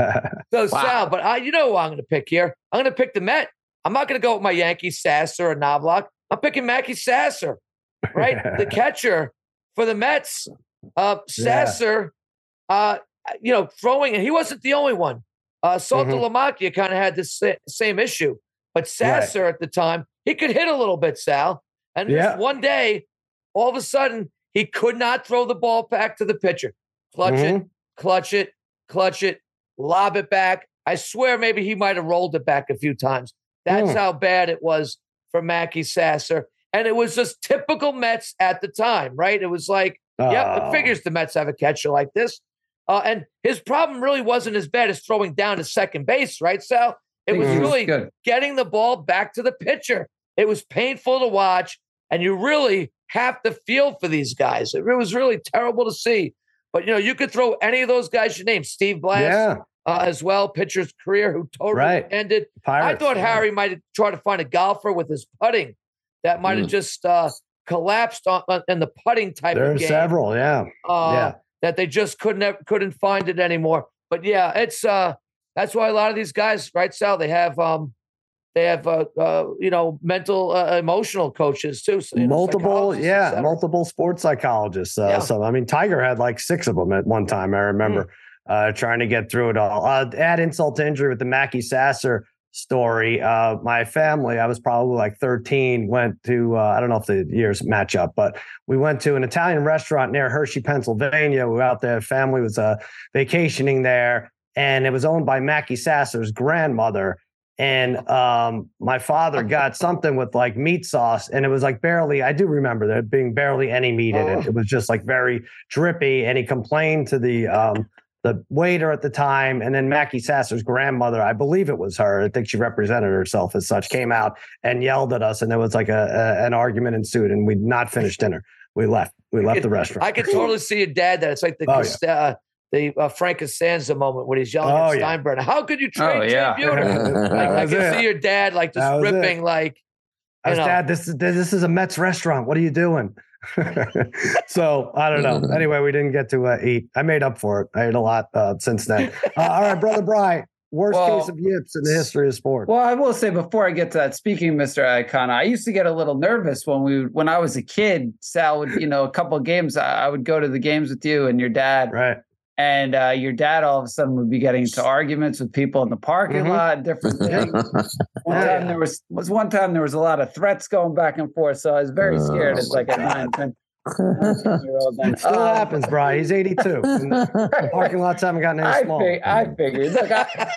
So Sal, but I, you know who I'm going to pick here. I'm going to pick the Met. I'm not going to go with my Yankee Sasser or Knobloch. I'm picking Mackie Sasser, right? The catcher for the Mets. Uh, Sasser, uh, you know, throwing, and he wasn't the only one. Uh, Saltalamacchia kind of had this sa- same issue, but Sasser at the time, he could hit a little bit, Sal. And Yeah. just one day, all of a sudden, he could not throw the ball back to the pitcher. Clutch it, clutch it, clutch it, lob it back. I swear maybe he might have rolled it back a few times. That's Mm. how bad it was for Mackie Sasser. And it was just typical Mets at the time, right? It was like, yeah, Oh. it figures the Mets have a catcher like this. Uh, and his problem really wasn't as bad as throwing down to second base, right, Sal? It was He was really good. getting the ball back to the pitcher. It was painful to watch, and you really have to feel for these guys. It was really terrible to see. But, you know, you could throw any of those guys you named, Steve Blass Yeah. uh, as well, pitcher's career who totally Right. ended. Pirates, I thought yeah. Harry might have tried to find a golfer with his putting that might have Mm. just uh, collapsed on, on in the putting type There of are game. several. Yeah. Uh, Yeah. That they just couldn't have, couldn't find it anymore. But yeah, it's uh, that's why a lot of these guys, right, Sal, they have um, they have uh, uh you know mental uh, emotional coaches too. So, you know, multiple, psychologists, et yeah, cetera. multiple sports psychologists. Uh, Yeah. So, I mean, Tiger had like six of them at one time. I remember Hmm. uh, trying to get through it all. Uh, add insult to injury with the Mackie Sasser story. Uh, my family, I was probably like thirteen, went to, uh, I don't know if the years match up, but we went to an Italian restaurant near Hershey, Pennsylvania. We were out there. Family was uh, vacationing there, and it was owned by Mackie Sasser's grandmother. And um, my father got something with like meat sauce, and it was like barely, I do remember there being barely any meat in it. It was just like very drippy. And he complained to the um, the waiter at the time. And then Mackie Sasser's grandmother, I believe it was her, I think she represented herself as such, came out and yelled at us. And there was like a, a an argument ensued, and we'd not finished dinner. We left. We left the restaurant. I could totally see your dad that it's like the Oh, Costa- uh, the uh, Frank Costanza moment when he's yelling Oh, at yeah. Steinbrenner. How could you trade Oh, yeah. Jay Buhner? Like, That I was can it. see your dad like That just was it. ripping like I you was, know. Dad, this is this is a Mets restaurant. What are you doing? So I don't know. Anyway, we didn't get to uh, eat. I made up for it. I ate a lot uh, since then. Uh, all right, brother Bry, worst Well, case of yips in the history of sport. Well, I will say before I get to that, speaking of Mister Icona, I used to get a little nervous when we when I was a kid. Sal would, you know, a couple of games, I, I would go to the games with you and your dad, Right. and uh, your dad all of a sudden would be getting into arguments with people in the parking Mhm. lot, different things. One Yeah. time there was was one time there was a lot of threats going back and forth, so I was very scared as like a nine, ten year old. It still Um, happens, Bry. He's eighty-two. And the parking lots haven't gotten any I, smaller. fig- I figured. Look,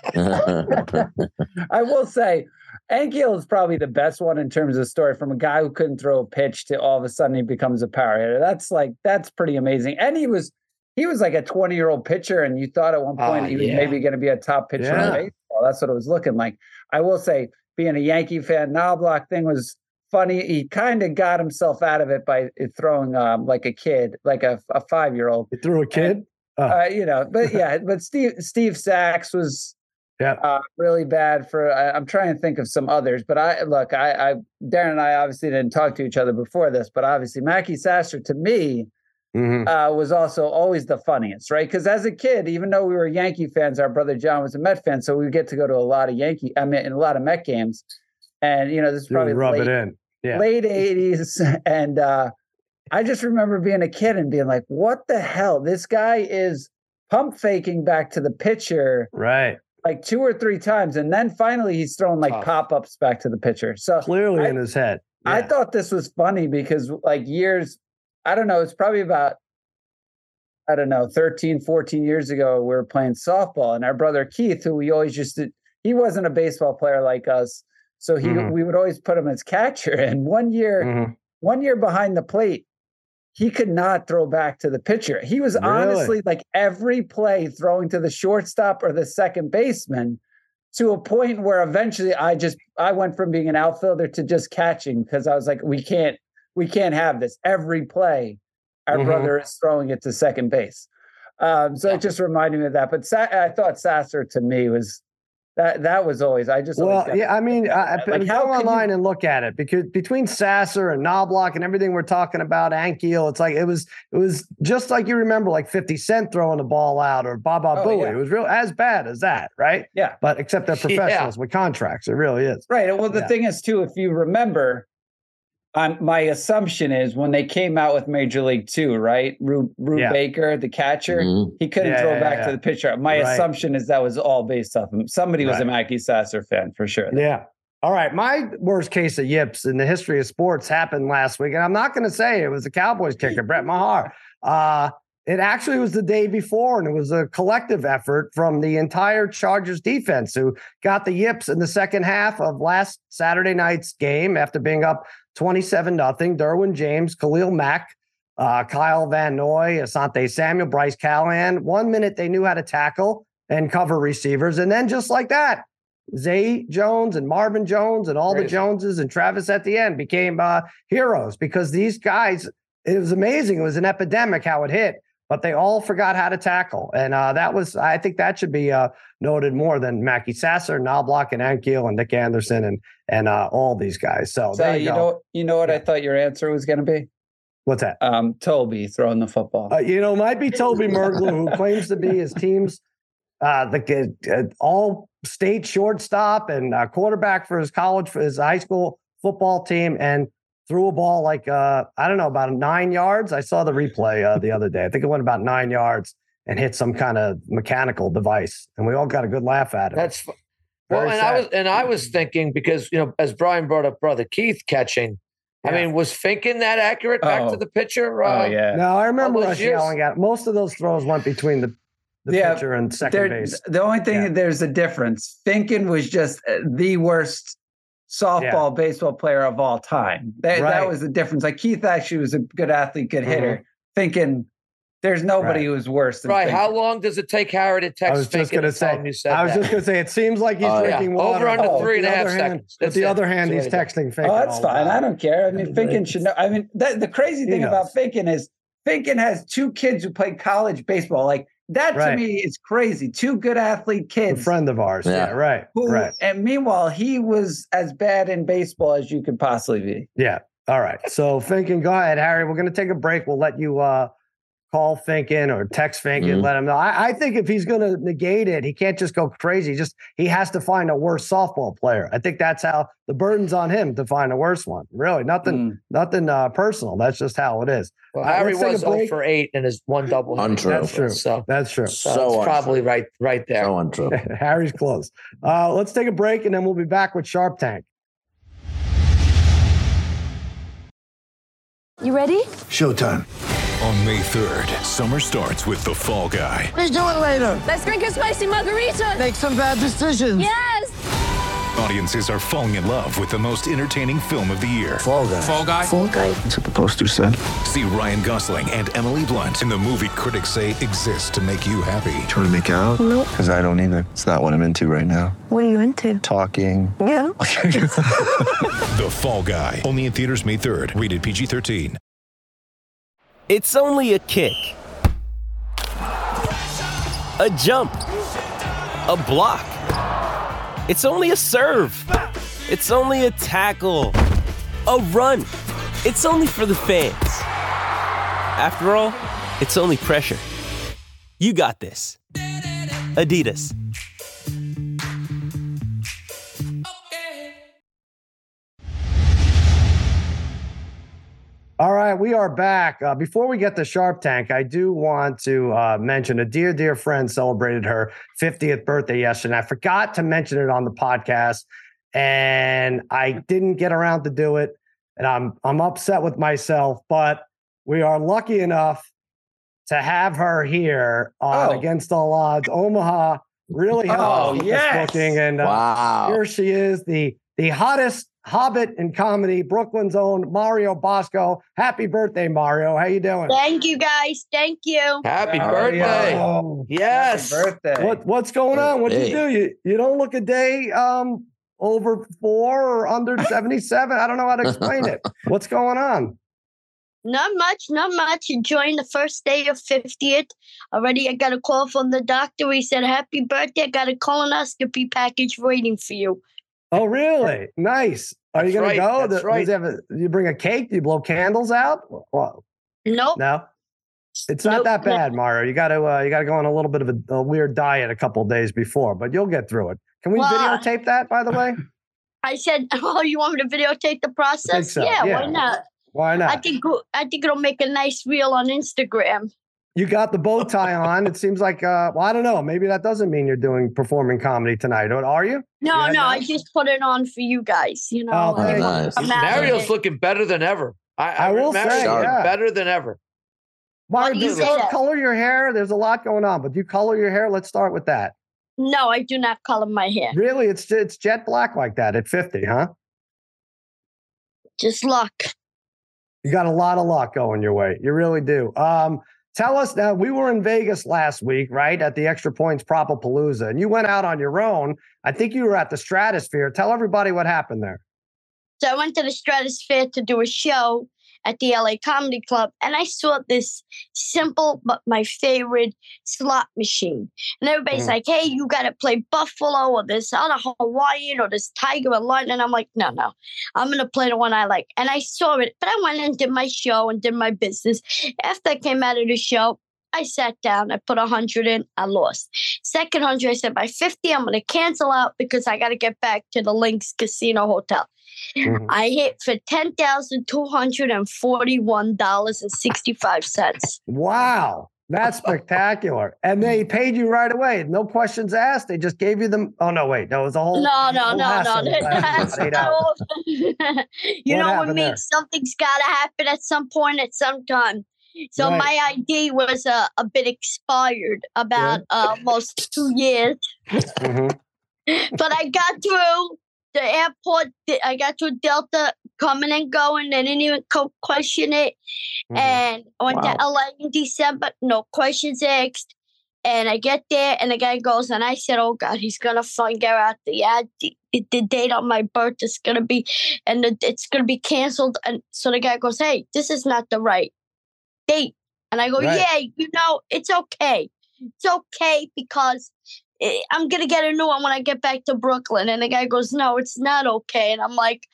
I, I will say, Ankiel is probably the best one in terms of story from a guy who couldn't throw a pitch to all of a sudden he becomes a power hitter. That's like that's pretty amazing. And he was he was like a twenty year old pitcher, and you thought at one point Oh, he was yeah. maybe going to be a top pitcher Yeah. in baseball. That's what it was looking like. I will say, being a Yankee fan, Knobloch thing was funny. He kind of got himself out of it by throwing um, like a kid, like a, a five year old. You threw a kid? Oh, Uh, you know, but yeah, but Steve Steve Sachs was yeah. uh, really bad for. I, I'm trying to think of some others, but I look, I, I Darren and I obviously didn't talk to each other before this, but obviously Mackie Sasser to me Mhm. uh, was also always the funniest, right? Because as a kid, even though we were Yankee fans, our brother John was a Met fan, so we get to go to a lot of Yankee, I mean, a lot of Met games, and you know, this is Really probably rub late, it in. Yeah. late eighties, and uh, I just remember being a kid and being like, "What the hell? This guy is pump faking back to the pitcher Right. like two or three times, and then finally he's throwing like Tough. pop ups back to the pitcher." So Clearly I- in his head. I Yeah. thought this was funny because like years, I don't know, it's probably about, I don't know, thirteen, fourteen years ago, we were playing softball, and our brother Keith, who we always just did, he wasn't a baseball player like us. So he, Mhm. we would always put him as catcher. And one year, Mhm. one year behind the plate, he could not throw back to the pitcher. He was Really? honestly like every play throwing to the shortstop or the second baseman. to a point where eventually I just I went from being an outfielder to just catching because I was like, we can't we can't have this. Every play, our Mhm. brother is throwing it to second base. Um, so Yeah. it just reminded me of that. But Sa- I thought Sasser to me was that that was always I just always Well, got- yeah, I mean, I, I Like, go how can online you- and look at it because between Sasser and Knobloch and everything we're talking about, Ankiel, it's like it was it was just like you remember, like fifty Cent throwing the ball out or Baba Oh, Booey. yeah. It was real as bad as that, right? Yeah. But except they're Yeah. professionals with contracts. It really is. Right. Well, the Yeah. thing is, too, if you remember, um, my assumption is when they came out with Major League Two, right? Rube, Rube Yeah. Baker, the catcher, Mhm. he couldn't Yeah, throw yeah, back yeah. to the pitcher. My Right. assumption is that was all based off him. Somebody was a Right. Mackie Sasser fan for sure. Yeah. All right. My worst case of yips in the history of sports happened last week. And I'm not going to say it was the Cowboys kicker, Brett Maher. Uh, it actually was the day before, and it was a collective effort from the entire Chargers defense who got the yips in the second half of last Saturday night's game after being up twenty-seven nothing. Derwin James, Khalil Mack, uh, Kyle Van Noy, Asante Samuel, Bryce Callahan. One minute they knew how to tackle and cover receivers. And then just like that, Zay Jones and Marvin Jones and all Crazy. the Joneses and Travis at the end became uh, heroes because these guys, it was amazing. It was an epidemic how it hit, but they all forgot how to tackle. And uh, that was, I think that should be uh, noted more than Mackie Sasser, Knobloch, and Ankiel, and Nick Anderson, and and uh, all these guys. So, So there you, you go. know, you know what Yeah. I thought your answer was going to be? What's that? Um, Toby throwing the football. Uh, you know, might be Toby Mergler, who claims to be his team's uh, the uh, all state shortstop and uh, quarterback for his college, for his high school football team, and threw a ball like, uh, I don't know, about nine yards. I saw the replay uh, the other day. I think it went about nine yards and hit some kind of mechanical device. And we all got a good laugh at it. That's well, Very and sad. I was and I was thinking because you know, as Brian brought up, brother Keith catching. I Yeah. mean, was Finken that accurate back Oh. to the pitcher? oh, Uh, yeah. No, I remember those us years? yelling at most of those throws went between the, the Yeah, pitcher and second There- base. The only thing Yeah. there's a difference. Finken was just uh, the worst softball baseball player of all time. That, Right. that was the difference. Like Keith actually was a good athlete, good hitter. Finken, there's nobody Right. who was worse than Right. Finken. How long does it take Harry to text I was just Finken going to and tell say, him you said I was that? just going to say, it seems like he's Oh, yeah. drinking water. Over under Oh, three and the a half other hand- seconds. With That's the it. other hand, he's That's texting Finken. Oh, that's all the fine. time. I don't care. I mean, Yeah, Finken right. should know. I mean, that, the crazy He thing about knows. Finken is Finken has two kids who play college baseball. Like that Right. to me is crazy. Two good athlete A kids. friend of ours. Yeah, Yeah. right. Who, Right. And meanwhile, he was as bad in baseball as you could possibly be. Yeah. All right. So Finken, go ahead, Harry. We're going to take a break. We'll let you uh, call Finken or text Finken, Mhm. let him know. I, I think if he's going to negate it, he can't just go crazy. He Just he has to find a worse softball player. I think that's how the burden's on him to find a worse one. Really, nothing, Mm. nothing uh, personal. That's just how it is. Well, All right, Harry let's take a was zero break. for eight in his one double. Untrue. That's true. So, That's true. so, So it's untrue. probably right, right there. So untrue. Harry's close. Uh, let's take a break and then we'll be back with Sharp Tank. You ready? Showtime. On May third, summer starts with The Fall Guy. Let's do it later. Let's drink a spicy margarita. Make some bad decisions. Yes. Audiences are falling in love with the most entertaining film of the year. Fall Guy. Fall Guy. Fall guy. That's what the poster said. See Ryan Gosling and Emily Blunt in the movie critics say exists to make you happy. Trying to make it out? Nope. Because I don't either. It's not what I'm into right now. What are you into? Talking. Yeah. The Fall Guy. Only in theaters May third. Rated P G thirteen. It's only a kick, a jump, a block. It's only a serve. It's only a tackle, a run. It's only for the fans. After all, it's only pressure. You got this. Adidas. All right, we are back. Uh, before we get to Sharp Tank, I do want to uh, mention a dear, dear friend celebrated her fiftieth birthday yesterday. I forgot to mention it on the podcast, and I didn't get around to do it, and I'm I'm upset with myself. But we are lucky enough to have her here on Oh. Against All Odds. Omaha really helped Oh, us with yes. this booking, and uh, Wow. here she is, the the hottest hobbit in comedy, Brooklyn's own Mario Bosco. Happy birthday, Mario. How you doing? Thank you, guys. Thank you. Happy birthday. Oh, yes. Happy birthday. What, what's going on? What'd Hey. you do? You, you don't look a day um, over four or under seventy-seven. I don't know how to explain it. What's going on? Not much, not much. Enjoying the first day of fiftieth. Already I got a call from the doctor. He said, happy birthday. I got a colonoscopy package waiting for you. Oh, really? Nice. Are That's you going right, to go? that's Does- right. does he have a- do you bring a cake? Do you blow candles out? Well, Nope. no, it's not Nope. that bad, Mario. You got to uh, you got to go on a little bit of a, a weird diet a couple of days before, but you'll get through it. Can we Well, videotape that, by the way? I said, oh, you want me to videotape the process? so, yeah, yeah. why not? Why not? I think I think it'll make a nice reel on Instagram. You got the bow tie on. It seems like, uh, well, I don't know. Maybe that doesn't mean you're doing performing comedy tonight. Or are you? No, Yeah, no, no. I just put it on for you guys. You know, Oh, I thank want you. to come out of Mario's it. looking better than ever. I, I will Mario's say, looking yeah. better than ever. Mario, do do you you say color, that? color your hair? There's a lot going on, but do you color your hair? Let's start with that. No, I do not color my hair. Really? It's it's jet black like that at fifty, huh? Just luck. You got a lot of luck going your way. You really do. Um, tell us now, we were in Vegas last week, right? At the Extra Points Propapalooza, and you went out on your own. I think you were at the Stratosphere. Tell everybody what happened there. So I went to the Stratosphere to do a show at the L A Comedy Club, and I saw this simple but my favorite slot machine. And everybody's Mhm. like, hey, you got to play Buffalo or this other Hawaiian or this Tiger and Lion. And I'm like, no, no, I'm going to play the one I like. And I saw it, but I went and did my show and did my business. After I came out of the show, I sat down, I put a hundred in, I lost. Second hundred, I said, by fifty, I'm going to cancel out because I got to get back to the Lynx Casino Hotel. Mhm. I hit for ten thousand two hundred forty-one dollars and sixty-five cents. Wow. That's spectacular. And they paid you right away. No questions asked. They just gave you them. Oh, no, wait. No, it was a whole. No, no, whole no, no. hassle. That's Eight not hours. all. You What know what happened me? there? Something's got to happen at some point at some time. So Right. my I D was uh, a bit expired about uh, almost two years. Mhm. But I got through the airport. I got through Delta coming and going. They didn't even co- question it. Mhm. And I went Wow. to L A in December. No questions asked. And I get there, and the guy goes, and I said, "Oh God, he's gonna figure out the ad, the, the date on my birth is gonna be, and the, it's gonna be canceled." And so the guy goes, "Hey, this is not the right date." And I go, Right. "Yeah, you know, it's okay. It's okay because eh, I'm gonna get a new one when I get back to Brooklyn." And the guy goes, "No, it's not okay." And I'm like,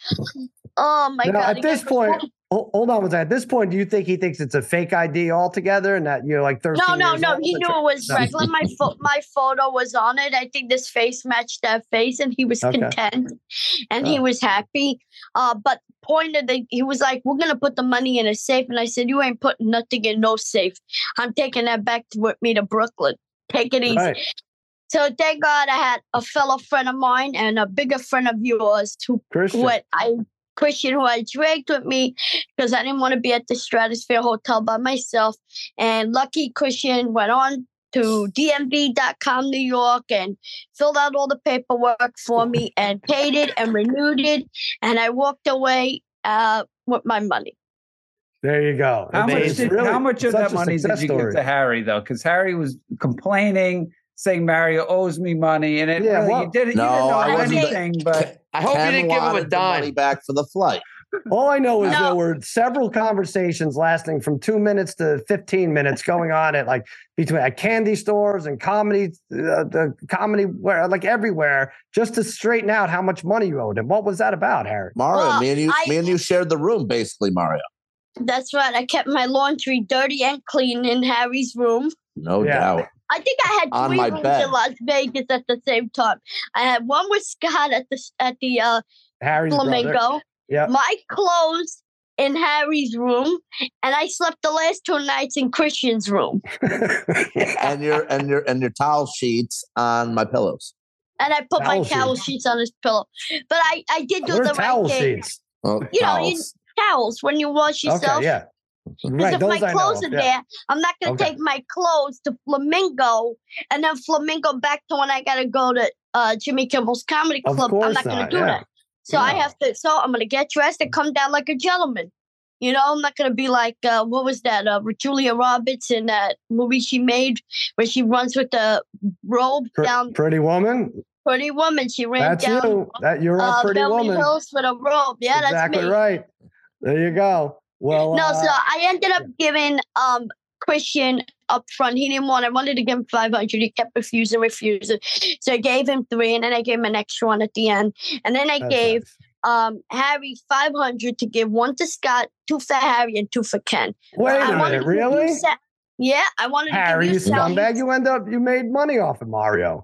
"Oh my Now, God!" at The guy this goes, point, "What?" hol- hold on with that. At this point, do you think he thinks it's a fake I D altogether and that you're like thirteen No, no, years no. old? He knew it was No. regular. My fo- my photo was on it. I think this face matched that face, and he was Okay. content, and he Oh. was happy. Uh, but point of the, he was like, "We're gonna put the money in a safe," and I said, "You ain't putting nothing in no safe. I'm taking that back to, with me to Brooklyn. Take it easy." Right. So thank God I had a fellow friend of mine and a bigger friend of yours who Christian. what I Christian who I dragged with me because I didn't want to be at the Stratosphere Hotel by myself. And lucky Christian went on to D M V dot com New York and filled out all the paperwork for me and paid it and renewed it. And I walked away uh, with my money. There you go. How It's- much, it's did, really how much of such that a money did success you story. give to Harry, though? Because Harry was complaining, saying Mario owes me money, and it Yeah, really, well- you didn't, No, you didn't know I wasn't- anything, but I hope Ken you didn't give him a wanted the money dime. back for the flight. All I know is No. there were several conversations lasting from two minutes to fifteen minutes going on at like between at candy stores and comedy, uh, the comedy where like everywhere, just to straighten out how much money you owed him. What was that about, Harry? Mario, Well, me and you, I- me and you shared the room, basically, Mario. That's right. I kept my laundry dirty and clean in Harry's room. No Yeah. doubt. I think I had On three my rooms bed. in Las Vegas at the same time. I had one with Scott at the at the uh, Harry's Flamingo. brother. Yeah. My clothes in Harry's room, and I slept the last two nights in Christian's room. And your and your and your towel sheets on my pillows. And I put Towel my towel sheets. sheets on his pillow. But I, I did do Where's the towel right thing. sheets? Oh, You know, you- towels. Towels when you wash yourself. Okay, yeah. Because Right, if those my I know clothes of, are yeah. there, I'm not going to Okay. take my clothes to Flamingo and then Flamingo back to when I got to go to uh, Jimmy Kimmel's Comedy Of Club. I'm course not going to not, do yeah. that. So No. I have to. So I'm gonna get dressed and come down like a gentleman. You know, I'm not gonna be like uh, what was that? Uh, Julia Roberts in that movie she made where she runs with the robe Pr- down. Pretty woman. Pretty woman. She ran That's down. you. That you're a uh, pretty Beverly woman. Hills with a robe. Yeah, exactly that's me. right. There you go. Well, No, uh, so I ended up giving um Christian up front. He didn't want. I wanted to give him five hundred. He kept refusing, refusing. So I gave him three, and then I gave him an extra one at the end. And then I that's gave nice. um Harry five hundred to give one to Scott, two for Harry, and two for Ken. Wait I a wanted minute, to give you really? Sa- yeah, I wanted Harry, to you give you Sal- scumbag! You end up you made money off of Mario.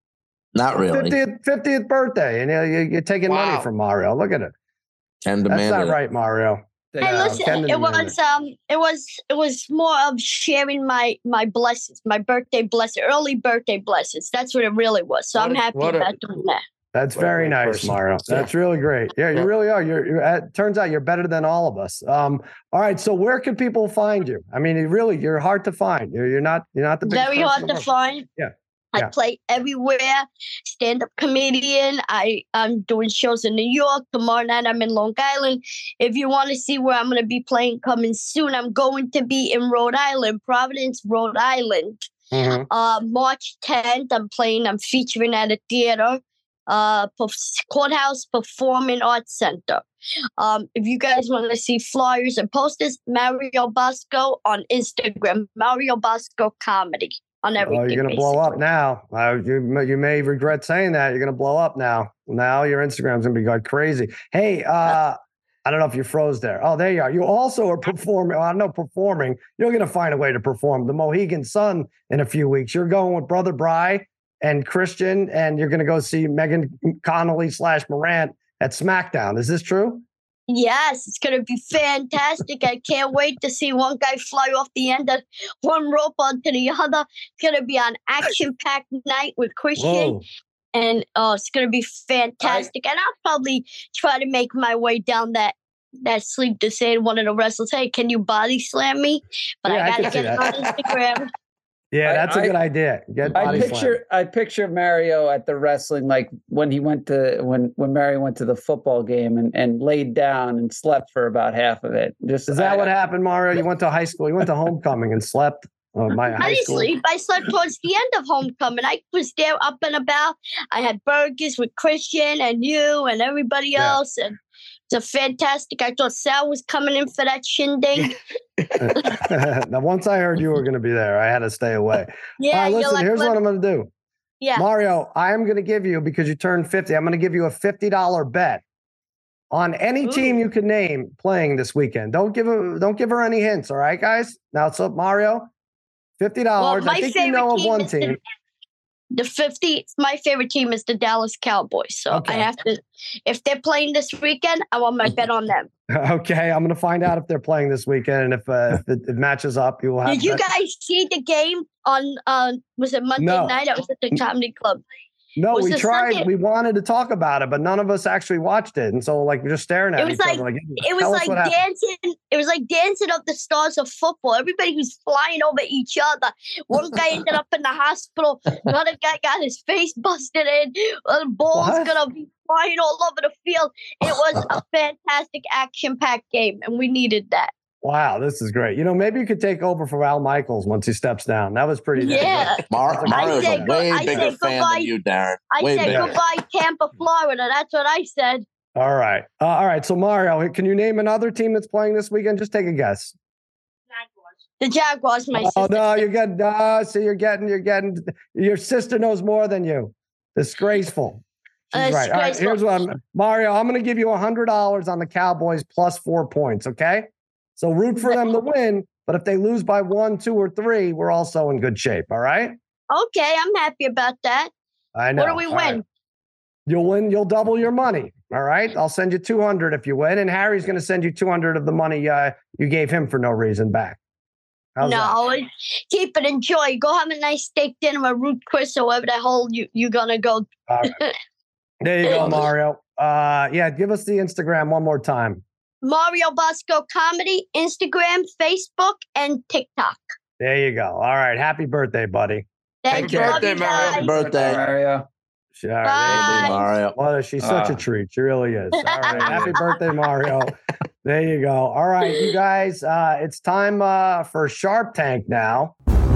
Not really. fiftieth, fiftieth birthday, and you, you- you're taking Wow. money from Mario. Look at it. Ken That's demanded not it. right, Mario. And Yeah, listen, Ken it demanded was um, it was it was more of sharing my my blessings, my birthday blessings, early birthday blessings. That's what it really was. So What I'm a- happy what a- about doing that. That's What a very great nice, person. Mario. That's really great. Yeah, you Yeah. really are. You're, you're. It turns out you're better than all of us. Um. All right. So where can people find you? I mean, you really, you're hard to find. You're, you're not. You're not the biggest Very person hard in to the world. find. Yeah. I Yeah. play everywhere. Stand-up comedian. I I'm doing shows in New York. Tomorrow night I'm in Long Island. If you want to see where I'm going to be playing coming soon, I'm going to be in Rhode Island, Providence, Rhode Island. Mhm. Uh, March tenth, I'm playing. I'm featuring at a theater, uh, Perf- Courthouse Performing Arts Center. Um, if you guys want to see flyers and posters, Mario Bosco on Instagram, Mario Bosco Comedy on everything. Oh, you're gonna blow up basically. now. Uh, you may- you may regret saying that. You're gonna blow up now. Now your Instagram's gonna be going crazy. Hey, uh, I don't know if you froze there. Oh, there you are. You also are performing. Well, I know performing. You're gonna find a way to perform the Mohegan Sun in a few weeks. You're going with Brother Bry and Christian, and you're gonna go see Megan Connolly slash Morant at SmackDown. Is this true? Yes, it's going to be fantastic. I can't wait to see one guy fly off the end of one rope onto the other. It's going to be an action-packed night with Christian. Whoa. And oh, it's going to be fantastic. and I'll probably try to make my way down that that sleep to say to one of the wrestlers, hey, can you body slam me? But Yeah, I I got to can see get it on that. Instagram. Yeah, I- that's a I- good idea. Get I body picture slam. I picture Mario at the wrestling, like when he went to when when Mario went to the football game and, and laid down and slept for about half of it. Just Is that I- what happened, Mario? You went to high school. You went to homecoming and slept. Oh, my I high didn't school. sleep. I slept towards the end of homecoming. I was there up and about. I had burgers with Christian and you and everybody Yeah. else. And it's a fantastic. I thought Sal was coming in for that shindig. Now, once I heard you were going to be there, I had to stay away. Yeah, All right, you're listen, like, here's let- what I'm going to do. yeah. Mario, I am going to give you, because you turned fifty, I'm going to give you a fifty dollars bet on any team you can name playing this weekend. Don't give her, don't give her any hints. All right, guys? Now, it's up, Mario. fifty dollars. Well, I my think you favorite know of team one is the- team. The fifty, my favorite team is the Dallas Cowboys. So Okay. I have to, if they're playing this weekend, I want my bet on them. Okay, I'm going to find out if they're playing this weekend, and if, uh, if it, it matches up, you will have. Did you bet- guys see the game on, uh, was it Monday No. night? I was at the comedy club. No, Was we it tried. Sunday? We wanted to talk about it, but none of us actually watched it, and so like we're just staring at It was each like other. Like, it was tell us like what happened. dancing. It was like dancing of the stars of football. Everybody was flying over each other. One guy ended up in the hospital. Another guy got his face busted in. The ball's What? gonna be flying all over the field. It was a fantastic action-packed game, and we needed that. Wow, this is great. You know, maybe you could take over for Al Michaels once he steps down. That was pretty. damn Yeah. good. Mar- I Mario's say a go- way I bigger say fan goodbye. than you, Darren. I Way said bigger. goodbye, Tampa, Florida. That's what I said. All right, uh, all right. So Mario, can you name another team that's playing this weekend? Just take a guess. The Jaguars, my Oh sister. no, you're getting. No, see, you're getting. You're getting. Your sister knows more than you. Disgraceful. She's Uh, right. All right. disgraceful. Here's what I'm. Mario, I'm going to give you a hundred dollars on the Cowboys plus four points. Okay. So root for them to win, but if they lose by one, two, or three, we're also in good shape. All right. Okay, I'm happy about that. I know. What do we All win? right. You'll win. You'll double your money. All right. I'll send you two hundred if you win, and Harry's going to send you two hundred of the money uh, you gave him for no reason back. How's that? No, keep it, enjoy. Go have a nice steak dinner at Root Chris or wherever the hell you, you're going to go. All right. There you go, Mario. Uh, yeah, give us the Instagram one more time. Mario Bosco Comedy, Instagram, Facebook, and TikTok. There you go. All right. Happy birthday, buddy. Thank Happy you. Love birthday, you Mario. guys. Birthday. Mario. All right, Bye. Mario. Well, she's such Uh. a treat. She really is. All right. Happy birthday, Mario. There you go. All right, you guys. Uh, it's time uh, for Sharp Tank now.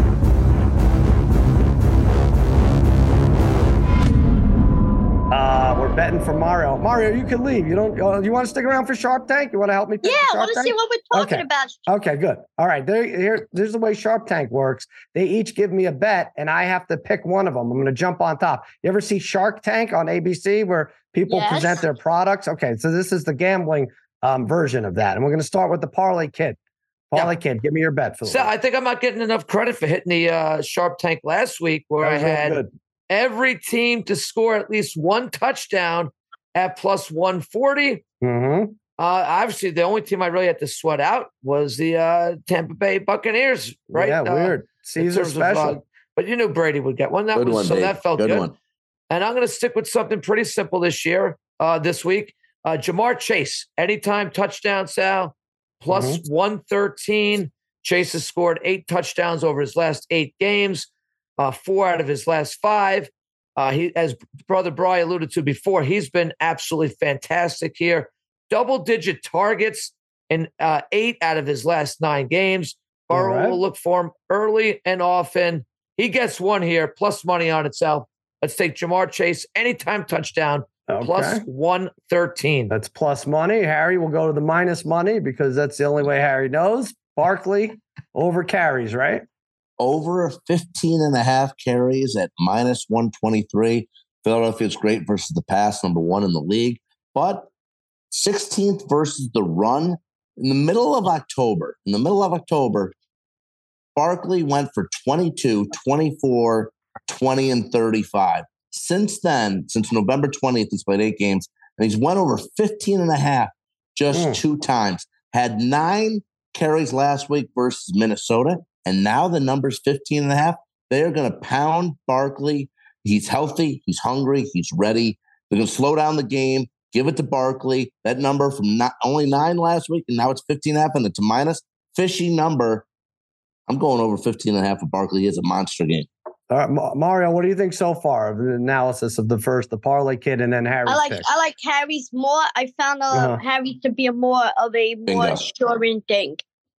Uh, we're betting for Mario. Mario, you can leave. You don't. Uh, you want to stick around for Sharp Tank? You want to help me? Pick Yeah, the I want to Sharp see Tank? what we're talking Okay. about. Okay, good. All right, there, here, there's the way Sharp Tank works. They each give me a bet, and I have to pick one of them. I'm going to jump on top. You ever see Shark Tank on A B C where people Yes. present their products? Okay, so this is the gambling um, version of that, and we're going to start with the Parlay Kid. Parlay Kid, give me your bet for the So week. I think I'm not getting enough credit for hitting the uh, Sharp Tank last week, where That I was real had good. every team to score at least one touchdown at plus one forty. Mm-hmm. Uh, obviously, the only team I really had to sweat out was the uh, Tampa Bay Buccaneers, right? Yeah, Uh, weird. in Caesar terms of, special. uh, but you knew Brady would get one. That Good was one, so Dave. that felt Good good. one. And I'm going to stick with something pretty simple this year, uh, this week. Uh, Jamar Chase, anytime touchdown, Sal, plus Mm-hmm. one thirteen. Chase has scored eight touchdowns over his last eight games, uh, four out of his last five. Uh, he, as Brother Bry alluded to before, he's been absolutely fantastic here. Double-digit targets in uh, eight out of his last nine games. Burrow right. will look for him early and often. He gets one here, plus money on itself. Let's take Jamar Chase, anytime touchdown, Okay. plus one thirteen. That's plus money. Harry will go to the minus money because that's the only way Harry knows. Barkley over carries, right? Over fifteen and a half carries at minus one twenty-three. Philadelphia's great versus the pass, number one in the league. But sixteenth versus the run. In the middle of October, in the middle of October, Barkley went for twenty-two, twenty-four, twenty, and thirty-five. Since then, since November twentieth, he's played eight games, and he's went over fifteen and a half just Mm. two times. Had nine carries last week versus Minnesota, and now the number's fifteen and a half. They are going to pound Barkley. He's healthy. He's hungry. He's ready. They're going to slow down the game, give it to Barkley. That number from not only nine last week, and now it's fifteen and a half, and it's a minus. Fishy number. I'm going over fifteen and a half for Barkley. It's a monster game. All right, Ma- Mario, what do you think so far of the analysis of the first, the Parlay Kid, and then Harry's I like pick? I like Harry's more. I found uh, Uh-huh. Harry to be a more of a more Bingo. assuring thing.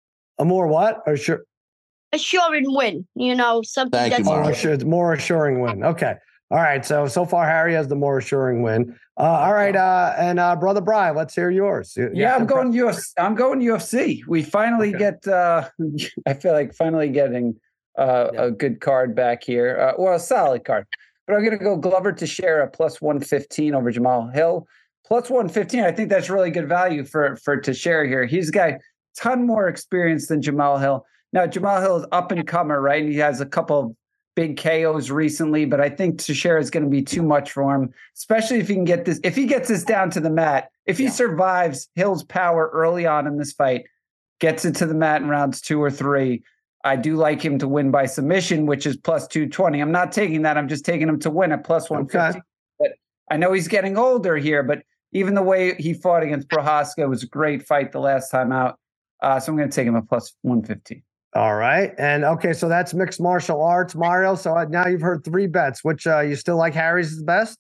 A more what? Or sure? Assuring win. You know, something Thank you, that's More, Mario. assur- more assuring win. Okay. All right. So so far, Harry has the more assuring win. Uh, all right. Uh, and uh, Brother Brian, let's hear yours. You- you Yeah, have I'm to pre- going U F C. I'm going U F C. We finally Okay. get. Uh, I feel like finally getting uh, Yeah. a good card back here, uh, or a solid card. But I'm going to go Glover Teixeira plus one fifteen over Jamal Hill plus one fifteen. I think that's really good value for for Teixeira here. He's got a ton more experience than Jamal Hill. Now Jamal Hill is up and comer, right? And he has a couple of big K Os recently, but I think Teixeira is going to be too much for him, especially if he can get this. If he gets this down to the mat, if he survives Hill's power early on in this fight, gets it to the mat in rounds two or three, I do like him to win by submission, which is plus two twenty. I'm not taking that. I'm just taking him to win at plus one fifty. Okay. But I know he's getting older here, but even the way he fought against Prohaska was a great fight the last time out. Uh, so I'm going to take him at plus one fifty. All right. And okay, so that's mixed martial arts, Mario. So uh, now you've heard three bets. Which uh, you still like Harry's is best?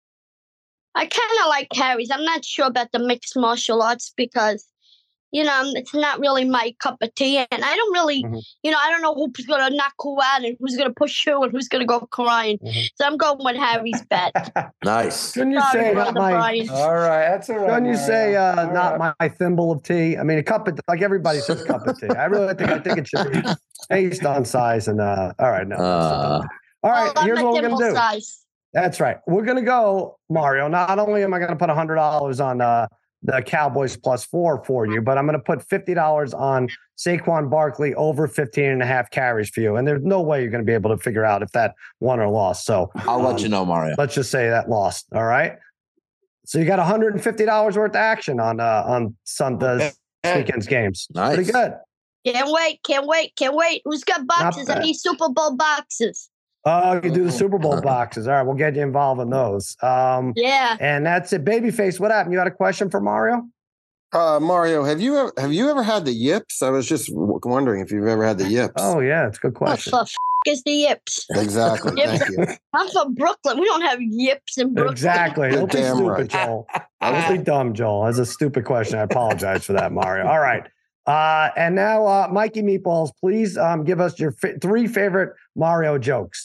I kind of like Harry's. I'm not sure about the mixed martial arts because, you know, it's not really my cup of tea. And I don't really, Mhm. you know, I don't know who's going to knock who out and who's going to push who and who's going to go crying. Mhm. So I'm going with Harry's bet. Nice. Shouldn't you Sorry, say not Brother my? Brian. All right. That's all right. Shouldn't you say uh, Mario. All not right. my thimble of tea? I mean, a cup of like everybody says cup of tea. I really think I think it should be based on size and uh. All right, no. that's Uh, not- all right, Oh, I'm here's a what we're dimple gonna do. size. That's right. We're gonna go, Mario. Not only am I gonna put a hundred dollars on uh, the Cowboys plus four for you, but I'm gonna put fifty dollars on Saquon Barkley over fifteen and a half carries for you. And there's no way you're gonna be able to figure out if that won or lost. So I'll let um, you know, Mario. let's just say that lost. All right. So you got one hundred fifty dollars worth of action on uh, on Sunday's Hey. weekend's games. Nice. Pretty good. Can't wait, can't wait, can't wait. Who's got boxes? I bad. need Super Bowl boxes. Oh, you do the Super Bowl boxes. All right, we'll get you involved in those. Um, Yeah. and that's it. Babyface, what happened? You had a question for Mario? Uh, Mario, have you ever have you ever had the yips? I was just w- wondering if you've ever had the yips. Oh yeah, it's a good Oh, question. for f- is the yips? Exactly. Yips. Thank you. I'm from Brooklyn. We don't have yips in Brooklyn. Exactly. You're Don't be damn stupid, right. Joel. Don't be dumb, Joel. That's a stupid question. I apologize for that, Mario. All right. Uh, and now, uh, Mikey Meatballs, please um, give us your fi- three favorite Mario jokes.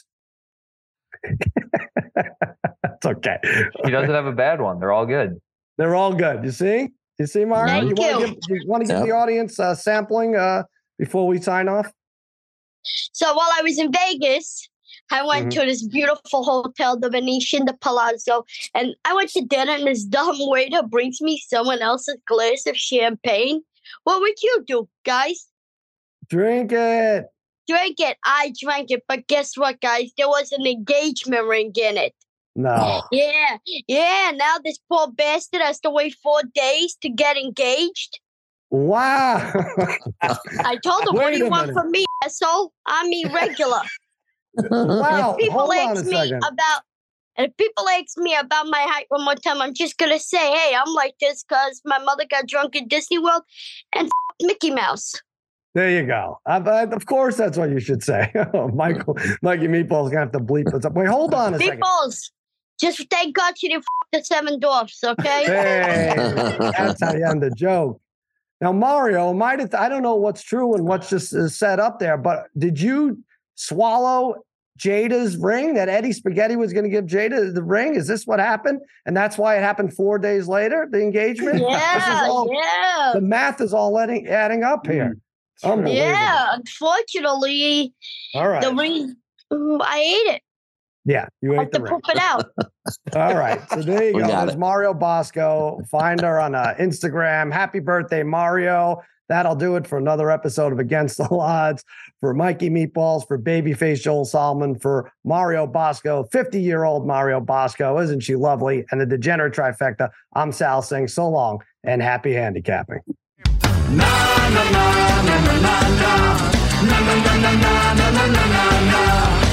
It's okay. He doesn't have a bad one. They're all good. They're all good. You see? You see, Mario? Thank you want to you. give, you want to give Yep. the audience uh, sampling uh, before we sign off? So while I was in Vegas, I went Mhm. to this beautiful hotel, the Venetian, the Palazzo, and I went to dinner, and this dumb waiter brings me someone else's glass of champagne. What would you do, guys? Drink it. Drink it. I drank it, but guess what, guys? There was an engagement ring in it. No. Yeah, yeah. Now this poor bastard has to wait four days to get engaged. Wow. I told him, what Wait do you a want minute. from me, asshole? I'm irregular. Wow. If people Hold on ask a me second. about, and if people ask me about my height one more time, I'm just gonna say, hey, I'm like this because my mother got drunk in Disney World and f- Mickey Mouse. There you go. Uh, but of course, that's what you should say. Oh, Michael, Mikey Meatball's gonna have to bleep us up. Wait, hold on a second. Meatballs. Just thank God she didn't f- the seven dwarfs, okay? Hey, that's how you end the joke. Now, Mario, might have, I don't know what's true and what's just uh, set up there, but did you swallow Jada's ring that Eddie Spaghetti was going to give Jada the ring? Is this what happened? And that's why it happened four days later, the engagement? This is Yeah, all- yeah. The math is all adding, adding up here. Unbelievable. Yeah, unfortunately, All right. the ring, mm, I ate it. Yeah, you I ate have the to ring. poop it out. All right. So there you We go. got There's it. Mario Bosco. Find her on uh, Instagram. Happy birthday, Mario. That'll do it for another episode of Against the Odds. For Mikey Meatballs, for Babyface Joel Solomon, for Mario Bosco, fifty-year-old Mario Bosco. Isn't she lovely? And the Degenerate Trifecta. I'm Sal saying so long and happy handicapping. Na na na na na na na na na na na na na na na.